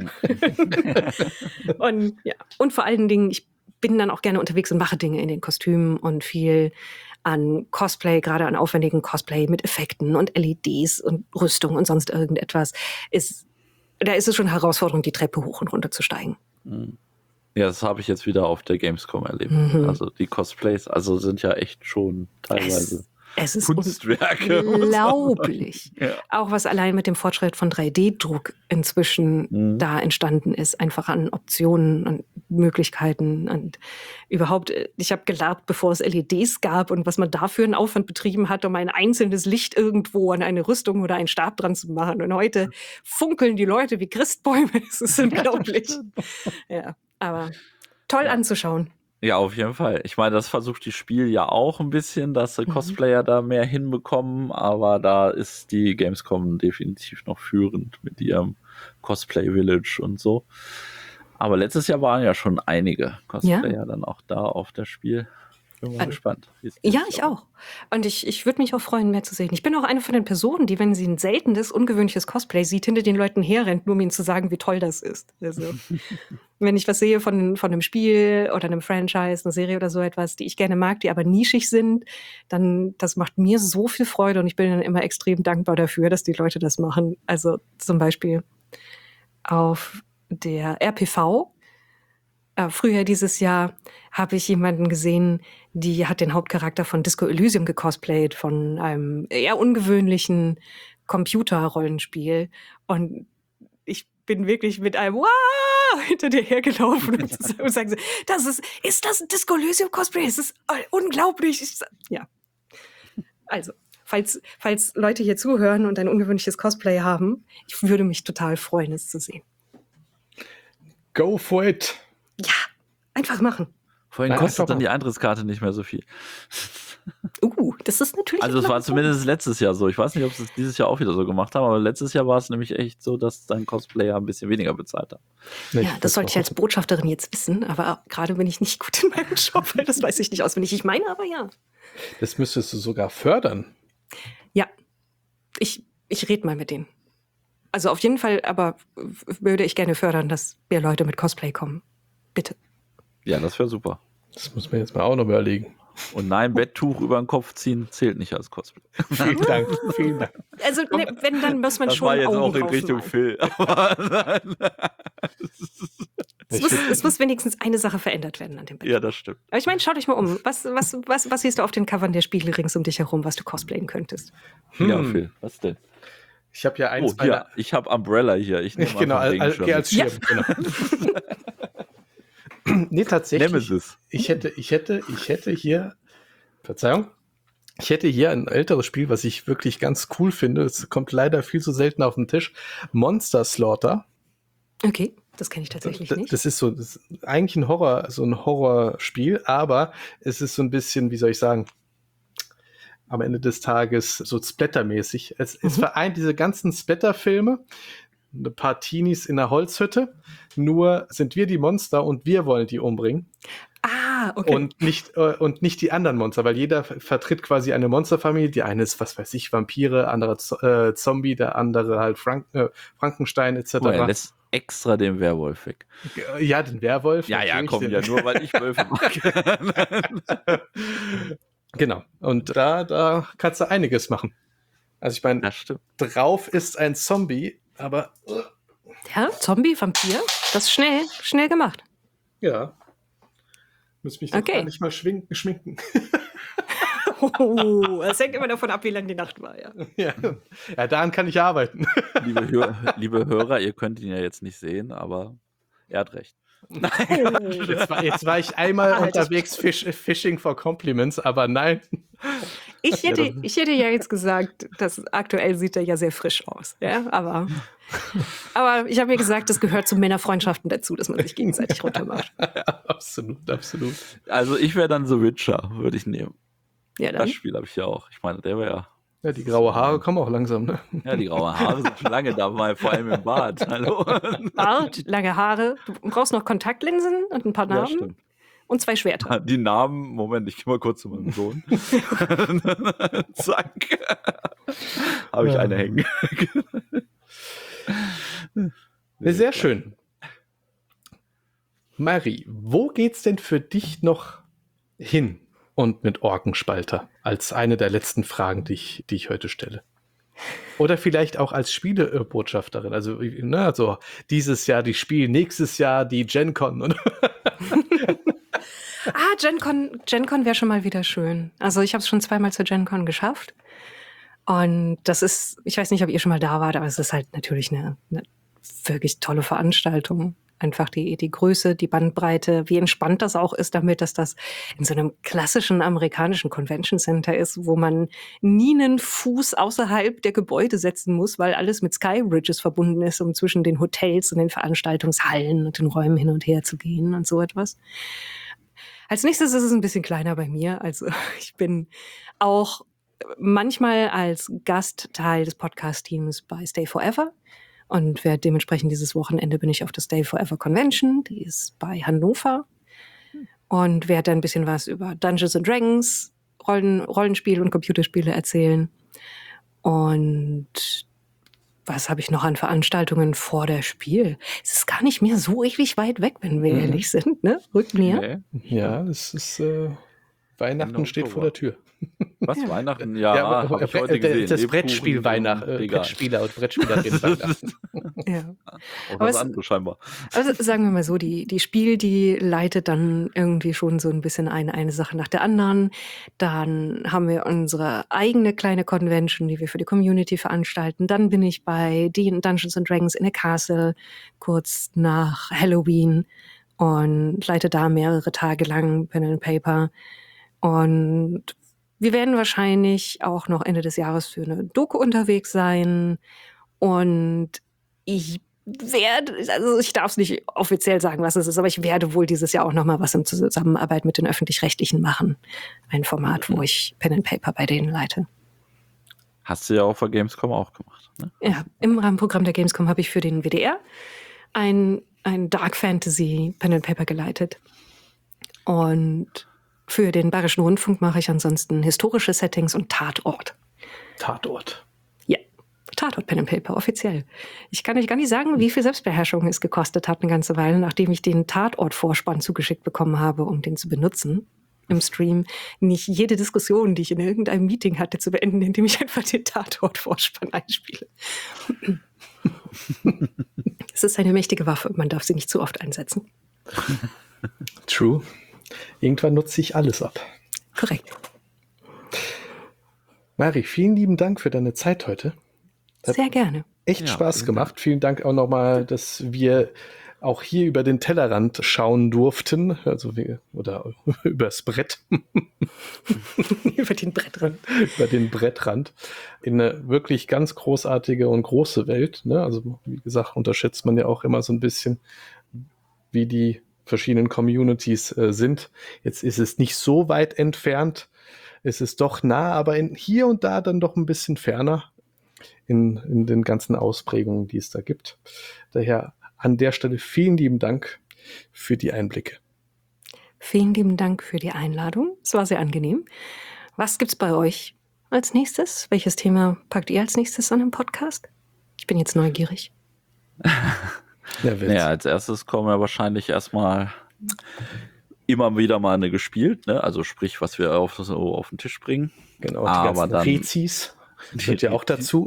und, ja. und vor allen Dingen, ich bin dann auch gerne unterwegs und mache Dinge in den Kostümen und viel an Cosplay, gerade an aufwendigen Cosplay mit Effekten und L E Ds und Rüstung und sonst irgendetwas. Ist, da ist es schon eine Herausforderung, die Treppe hoch und runter zu steigen. Ja, das habe ich jetzt wieder auf der Gamescom erlebt. Mhm. Also die Cosplays, also sind ja echt schon teilweise es, es ist Kunstwerke. Unglaublich. Ja. Auch was allein mit dem Fortschritt von drei D Druck inzwischen mhm. da entstanden ist, einfach an Optionen und Möglichkeiten und überhaupt, ich habe gelernt, bevor es L E Ds gab und was man dafür einen Aufwand betrieben hat, um ein einzelnes Licht irgendwo an eine Rüstung oder einen Stab dran zu machen. Und heute funkeln die Leute wie Christbäume. Es ist unglaublich. Ja, aber toll ja. anzuschauen. Ja, auf jeden Fall. Ich meine, das versucht die Spiel ja auch ein bisschen, dass die Cosplayer mhm. da mehr hinbekommen, aber da ist die Gamescom definitiv noch führend mit ihrem Cosplay Village und so. Aber letztes Jahr waren ja schon einige Cosplayer ja. dann auch da auf der Spiel. bin mal gespannt. Ja, ich auch. Und ich, ich würde mich auch freuen, mehr zu sehen. Ich bin auch eine von den Personen, die, wenn sie ein seltenes, ungewöhnliches Cosplay sieht, hinter den Leuten herrennt, nur um ihnen zu sagen, wie toll das ist. Also, wenn ich was sehe von, von einem Spiel oder einem Franchise, einer Serie oder so etwas, die ich gerne mag, die aber nischig sind, dann, das macht mir so viel Freude und ich bin dann immer extrem dankbar dafür, dass die Leute das machen. Also zum Beispiel auf der R P V, Äh, früher dieses Jahr habe ich jemanden gesehen, die hat den Hauptcharakter von Disco Elysium gecosplayt, von einem eher ungewöhnlichen Computerrollenspiel. Und ich bin wirklich mit einem Wow hinter dir hergelaufen und zu- und sagen so, das ist, ist das ein Disco Elysium Cosplay? Es ist äh, unglaublich. Ich, sa- ja. Also, falls, falls Leute hier zuhören und ein ungewöhnliches Cosplay haben, ich würde mich total freuen, es zu sehen. Go for it. Ja, einfach machen. Vorhin Nein, kostet einfach dann mal. die Eintrittskarte nicht mehr so viel. Uh, das ist natürlich. Also es immer war noch- zumindest letztes Jahr so. Ich weiß nicht, ob sie es dieses Jahr auch wieder so gemacht haben, aber letztes Jahr war es nämlich echt so, dass dein Cosplayer ein bisschen weniger bezahlt hat. Nee, Ja, das sollte ich als Botschafterin jetzt wissen, aber gerade bin ich nicht gut in meinem Job, weil das weiß ich nicht auswendig. Ich meine aber ja. Das müsstest du sogar fördern. Ja, ich, ich rede mal mit denen. Also auf jeden Fall, aber w- würde ich gerne fördern, dass mehr Leute mit Cosplay kommen. Bitte. Ja, das wäre super. Das muss man jetzt mal auch noch überlegen. Und nein, Betttuch über den Kopf ziehen zählt nicht als Cosplay. Vielen Dank, vielen Dank. Also ne, wenn, dann muss man Das schon war jetzt Augen auch in drauf Richtung malen. Phil. Aber Es muss, es muss wenigstens eine Sache verändert werden an dem Bild. ja, das stimmt. Aber ich meine, schau dich mal um. Was, was, was, was siehst du auf den Covern der Spiele rings um dich herum, was du cosplayen könntest? Ja, Hm. Phil, was denn? Ich habe ja eins Oh, bei hier, ich habe Umbrella hier. Ich nehme genau, einfach den al, al, Regenschirm okay, als Ja. Schirm. Genau. Nee, tatsächlich. Nemesis. Ich hätte, ich hätte, ich hätte hier, Verzeihung, ich hätte hier ein älteres Spiel, was ich wirklich ganz cool finde. Es kommt leider viel zu selten auf den Tisch. Monster Slaughter. Okay, das kenne ich tatsächlich Das, nicht. das ist so, das ist eigentlich ein Horror, so ein Horrorspiel, aber es ist so ein bisschen, wie soll ich sagen, am Ende des Tages so splattermäßig. Es, es Mhm. vereint diese ganzen Splatter-Filme, ein paar Teenies in einer Holzhütte, nur sind wir die Monster und wir wollen die umbringen. Ah, okay. Und nicht, äh, und nicht die anderen Monster, weil jeder ver- vertritt quasi eine Monsterfamilie. Die eine ist, was weiß ich, Vampire, andere Z äh, Zombie, der andere halt Frank äh, Frankenstein et Guck mal, er cetera. lässt extra den Werwolf weg. Ja, den Werwolf. Ja, ja, natürlich, komm, den- ja, nur weil ich Wölfe mag. Genau. Und da, da kannst du einiges machen. Also ich meine, Das stimmt. drauf ist ein Zombie, aber äh, Ja, Zombie, Vampir, das ist schnell, schnell gemacht. ja. Muss mich doch Okay. gar nicht mal schwinken, schminken. Oh, das hängt immer davon ab, wie lang die Nacht war, ja. ja. ja, daran kann ich arbeiten. Liebe, Hör liebe Hörer, ihr könnt ihn ja jetzt nicht sehen, aber er hat recht. Jetzt war, jetzt war ich einmal Ah, halt, unterwegs fish, Fishing for Compliments, aber nein. Ich hätte, ich hätte ja jetzt gesagt, dass aktuell sieht er ja sehr frisch aus, ja, aber, aber ich habe mir gesagt, das gehört zu Männerfreundschaften dazu, dass man sich gegenseitig runtermacht. Ja, absolut, absolut. Also ich wäre dann The Witcher, würde ich nehmen. Ja, dann. Das Spiel habe ich ja auch. Ich meine, der wäre ja. Ja, die graue Haare kommen auch langsam, ne? Ja, die grauen Haare sind schon lange dabei, vor allem im Bart. Hallo? Bart, lange Haare, du brauchst noch Kontaktlinsen und ein paar Ja, Namen stimmt. und zwei Schwerter. Die Namen, Moment, ich gehe mal kurz zu meinem Sohn. Zack. Habe ich eine hängen. Sehr schön. Marie, wo geht's denn für dich noch hin und mit Orkenspalter? Als eine der letzten Fragen, die ich, die ich heute stelle. Oder vielleicht auch als Spielebotschafterin. Also, ne, also dieses Jahr die Spiel, nächstes Jahr die Gen Con. Oder? Ah, Gen Con, Gen Con wäre schon mal wieder schön. Also ich habe es schon zweimal zur Gen Con geschafft. Und das ist, ich weiß nicht, ob ihr schon mal da wart, aber es ist halt natürlich eine, eine wirklich tolle Veranstaltung. Einfach die, die Größe, die Bandbreite, wie entspannt das auch ist damit, dass das in so einem klassischen amerikanischen Convention Center ist, wo man nie einen Fuß außerhalb der Gebäude setzen muss, weil alles mit Skybridges verbunden ist, um zwischen den Hotels und den Veranstaltungshallen und den Räumen hin und her zu gehen und so etwas. Als nächstes ist es ein bisschen kleiner bei mir. Also ich bin auch manchmal als Gast Teil des Podcast-Teams bei Stay Forever. Und werde dementsprechend dieses Wochenende bin ich auf der Stay Forever Convention. Die ist bei Hannover. und werde ein bisschen was über Dungeons and Dragons, Rollen, Rollenspiele und Computerspiele erzählen. Und was habe ich noch an Veranstaltungen vor der Spiel? Es ist gar nicht mehr so ewig weit weg, wenn wir mhm. ehrlich sind, ne? Rückt näher. Nee. Ja, es ist äh, Weihnachten Ende steht Oktober. Vor der Tür. Was? Ja. Weihnachten? Ja, ja aber, hab ich heute gesehen. Das Brettspiel Weihnachten. Äh, Brettspieler und Brettspielerinnen Weihnachten. Ja. Auch das andere scheinbar. Also sagen wir mal so, die, die Spiel, die leitet dann irgendwie schon so ein bisschen eine, eine Sache nach der anderen. Dann haben wir unsere eigene kleine Convention, die wir für die Community veranstalten. Dann bin ich bei Dungeons and Dragons in a Castle kurz nach Halloween und leite da mehrere Tage lang Pen and Paper. Und wir werden wahrscheinlich auch noch Ende des Jahres für eine Doku unterwegs sein. Und ich werde, also ich darf es nicht offiziell sagen, was es ist, aber ich werde wohl dieses Jahr auch noch mal was in Zusammenarbeit mit den Öffentlich-Rechtlichen machen. Ein Format, wo ich Pen and Paper bei denen leite. Hast du ja auf der Gamescom auch gemacht, ne? Ja, im Rahmenprogramm der Gamescom habe ich für den W D R ein, ein Dark Fantasy Pen and Paper geleitet. Und für den Bayerischen Rundfunk mache ich ansonsten historische Settings und Tatort. Tatort. Ja, Tatort Pen and Paper, offiziell. Ich kann euch gar nicht sagen, wie viel Selbstbeherrschung es gekostet hat eine ganze Weile, nachdem ich den Tatort-Vorspann zugeschickt bekommen habe, um den zu benutzen im Stream, nicht jede Diskussion, die ich in irgendeinem Meeting hatte, zu beenden, indem ich einfach den Tatort-Vorspann einspiele. Es ist eine mächtige Waffe, man darf sie nicht zu oft einsetzen. True. Irgendwann nutze ich alles ab. Korrekt. Mari, vielen lieben Dank für deine Zeit heute. Hat Sehr gerne. Echt ja, Spaß gemacht. Dank. Vielen Dank auch nochmal, dass wir auch hier über den Tellerrand schauen durften. Also wir, oder übers Brett. Über den Brettrand. Über den Brettrand. In eine wirklich ganz großartige und große Welt. Ne? Also wie gesagt, unterschätzt man ja auch immer so ein bisschen, wie die verschiedenen Communities äh, sind. Jetzt ist es nicht so weit entfernt. Es ist doch nah, aber in, hier und da dann doch ein bisschen ferner in, in den ganzen Ausprägungen, die es da gibt. Daher an der Stelle vielen lieben Dank für die Einblicke. Vielen lieben Dank für die Einladung. Es war sehr angenehm. Was gibt's bei euch als nächstes? Welches Thema packt ihr als nächstes an den Podcast? Ich bin jetzt neugierig. Ja, naja, als erstes kommen wir wahrscheinlich erstmal immer wieder mal eine gespielt, ne? Also sprich, was wir auf, so auf den Tisch bringen. Genau, die aber dann Rezis gehört ja auch dazu.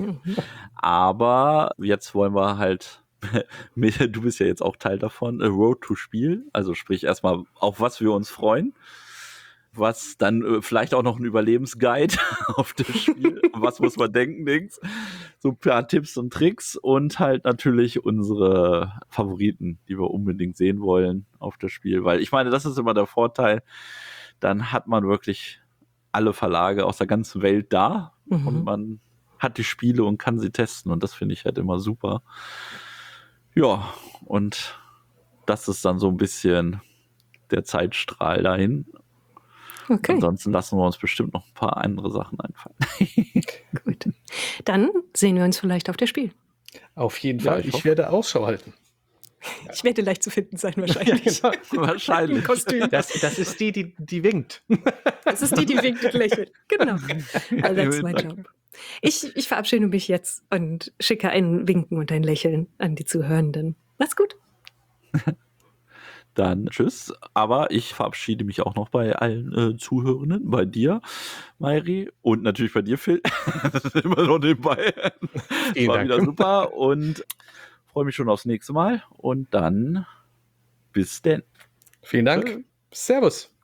Aber jetzt wollen wir halt, du bist ja jetzt auch Teil davon, a Road to Spiel, also sprich erstmal, auf was wir uns freuen. Was dann äh, vielleicht auch noch ein Überlebensguide auf das Spiel. Was muss man denken, Dings? So ein paar Tipps und Tricks und halt natürlich unsere Favoriten, die wir unbedingt sehen wollen auf das Spiel. Weil ich meine, das ist immer der Vorteil. Dann hat man wirklich alle Verlage aus der ganzen Welt da mhm. und man hat die Spiele und kann sie testen und das finde ich halt immer super. Ja, und das ist dann so ein bisschen der Zeitstrahl dahin. Okay. Ansonsten lassen wir uns bestimmt noch ein paar andere Sachen einfallen. Gut. Dann sehen wir uns vielleicht auf der Spiel. Auf jeden Fall. Ja, ich, ich werde Ausschau halten. Ich werde leicht zu finden sein, wahrscheinlich. Ja, genau. Wahrscheinlich. Kostüm. Das, das ist die, die, die winkt. Das ist die, die winkt und lächelt. Genau. Also das ist mein Job. Ich, ich verabschiede mich jetzt und schicke ein Winken und ein Lächeln an die Zuhörenden. Macht's gut. Dann tschüss, aber ich verabschiede mich auch noch bei allen äh, Zuhörenden, bei dir, Mairi, und natürlich bei dir, Phil. Immer noch nebenbei. Vielen War Dank. wieder super und freue mich schon aufs nächste Mal und dann bis denn. Vielen Dank. Servus.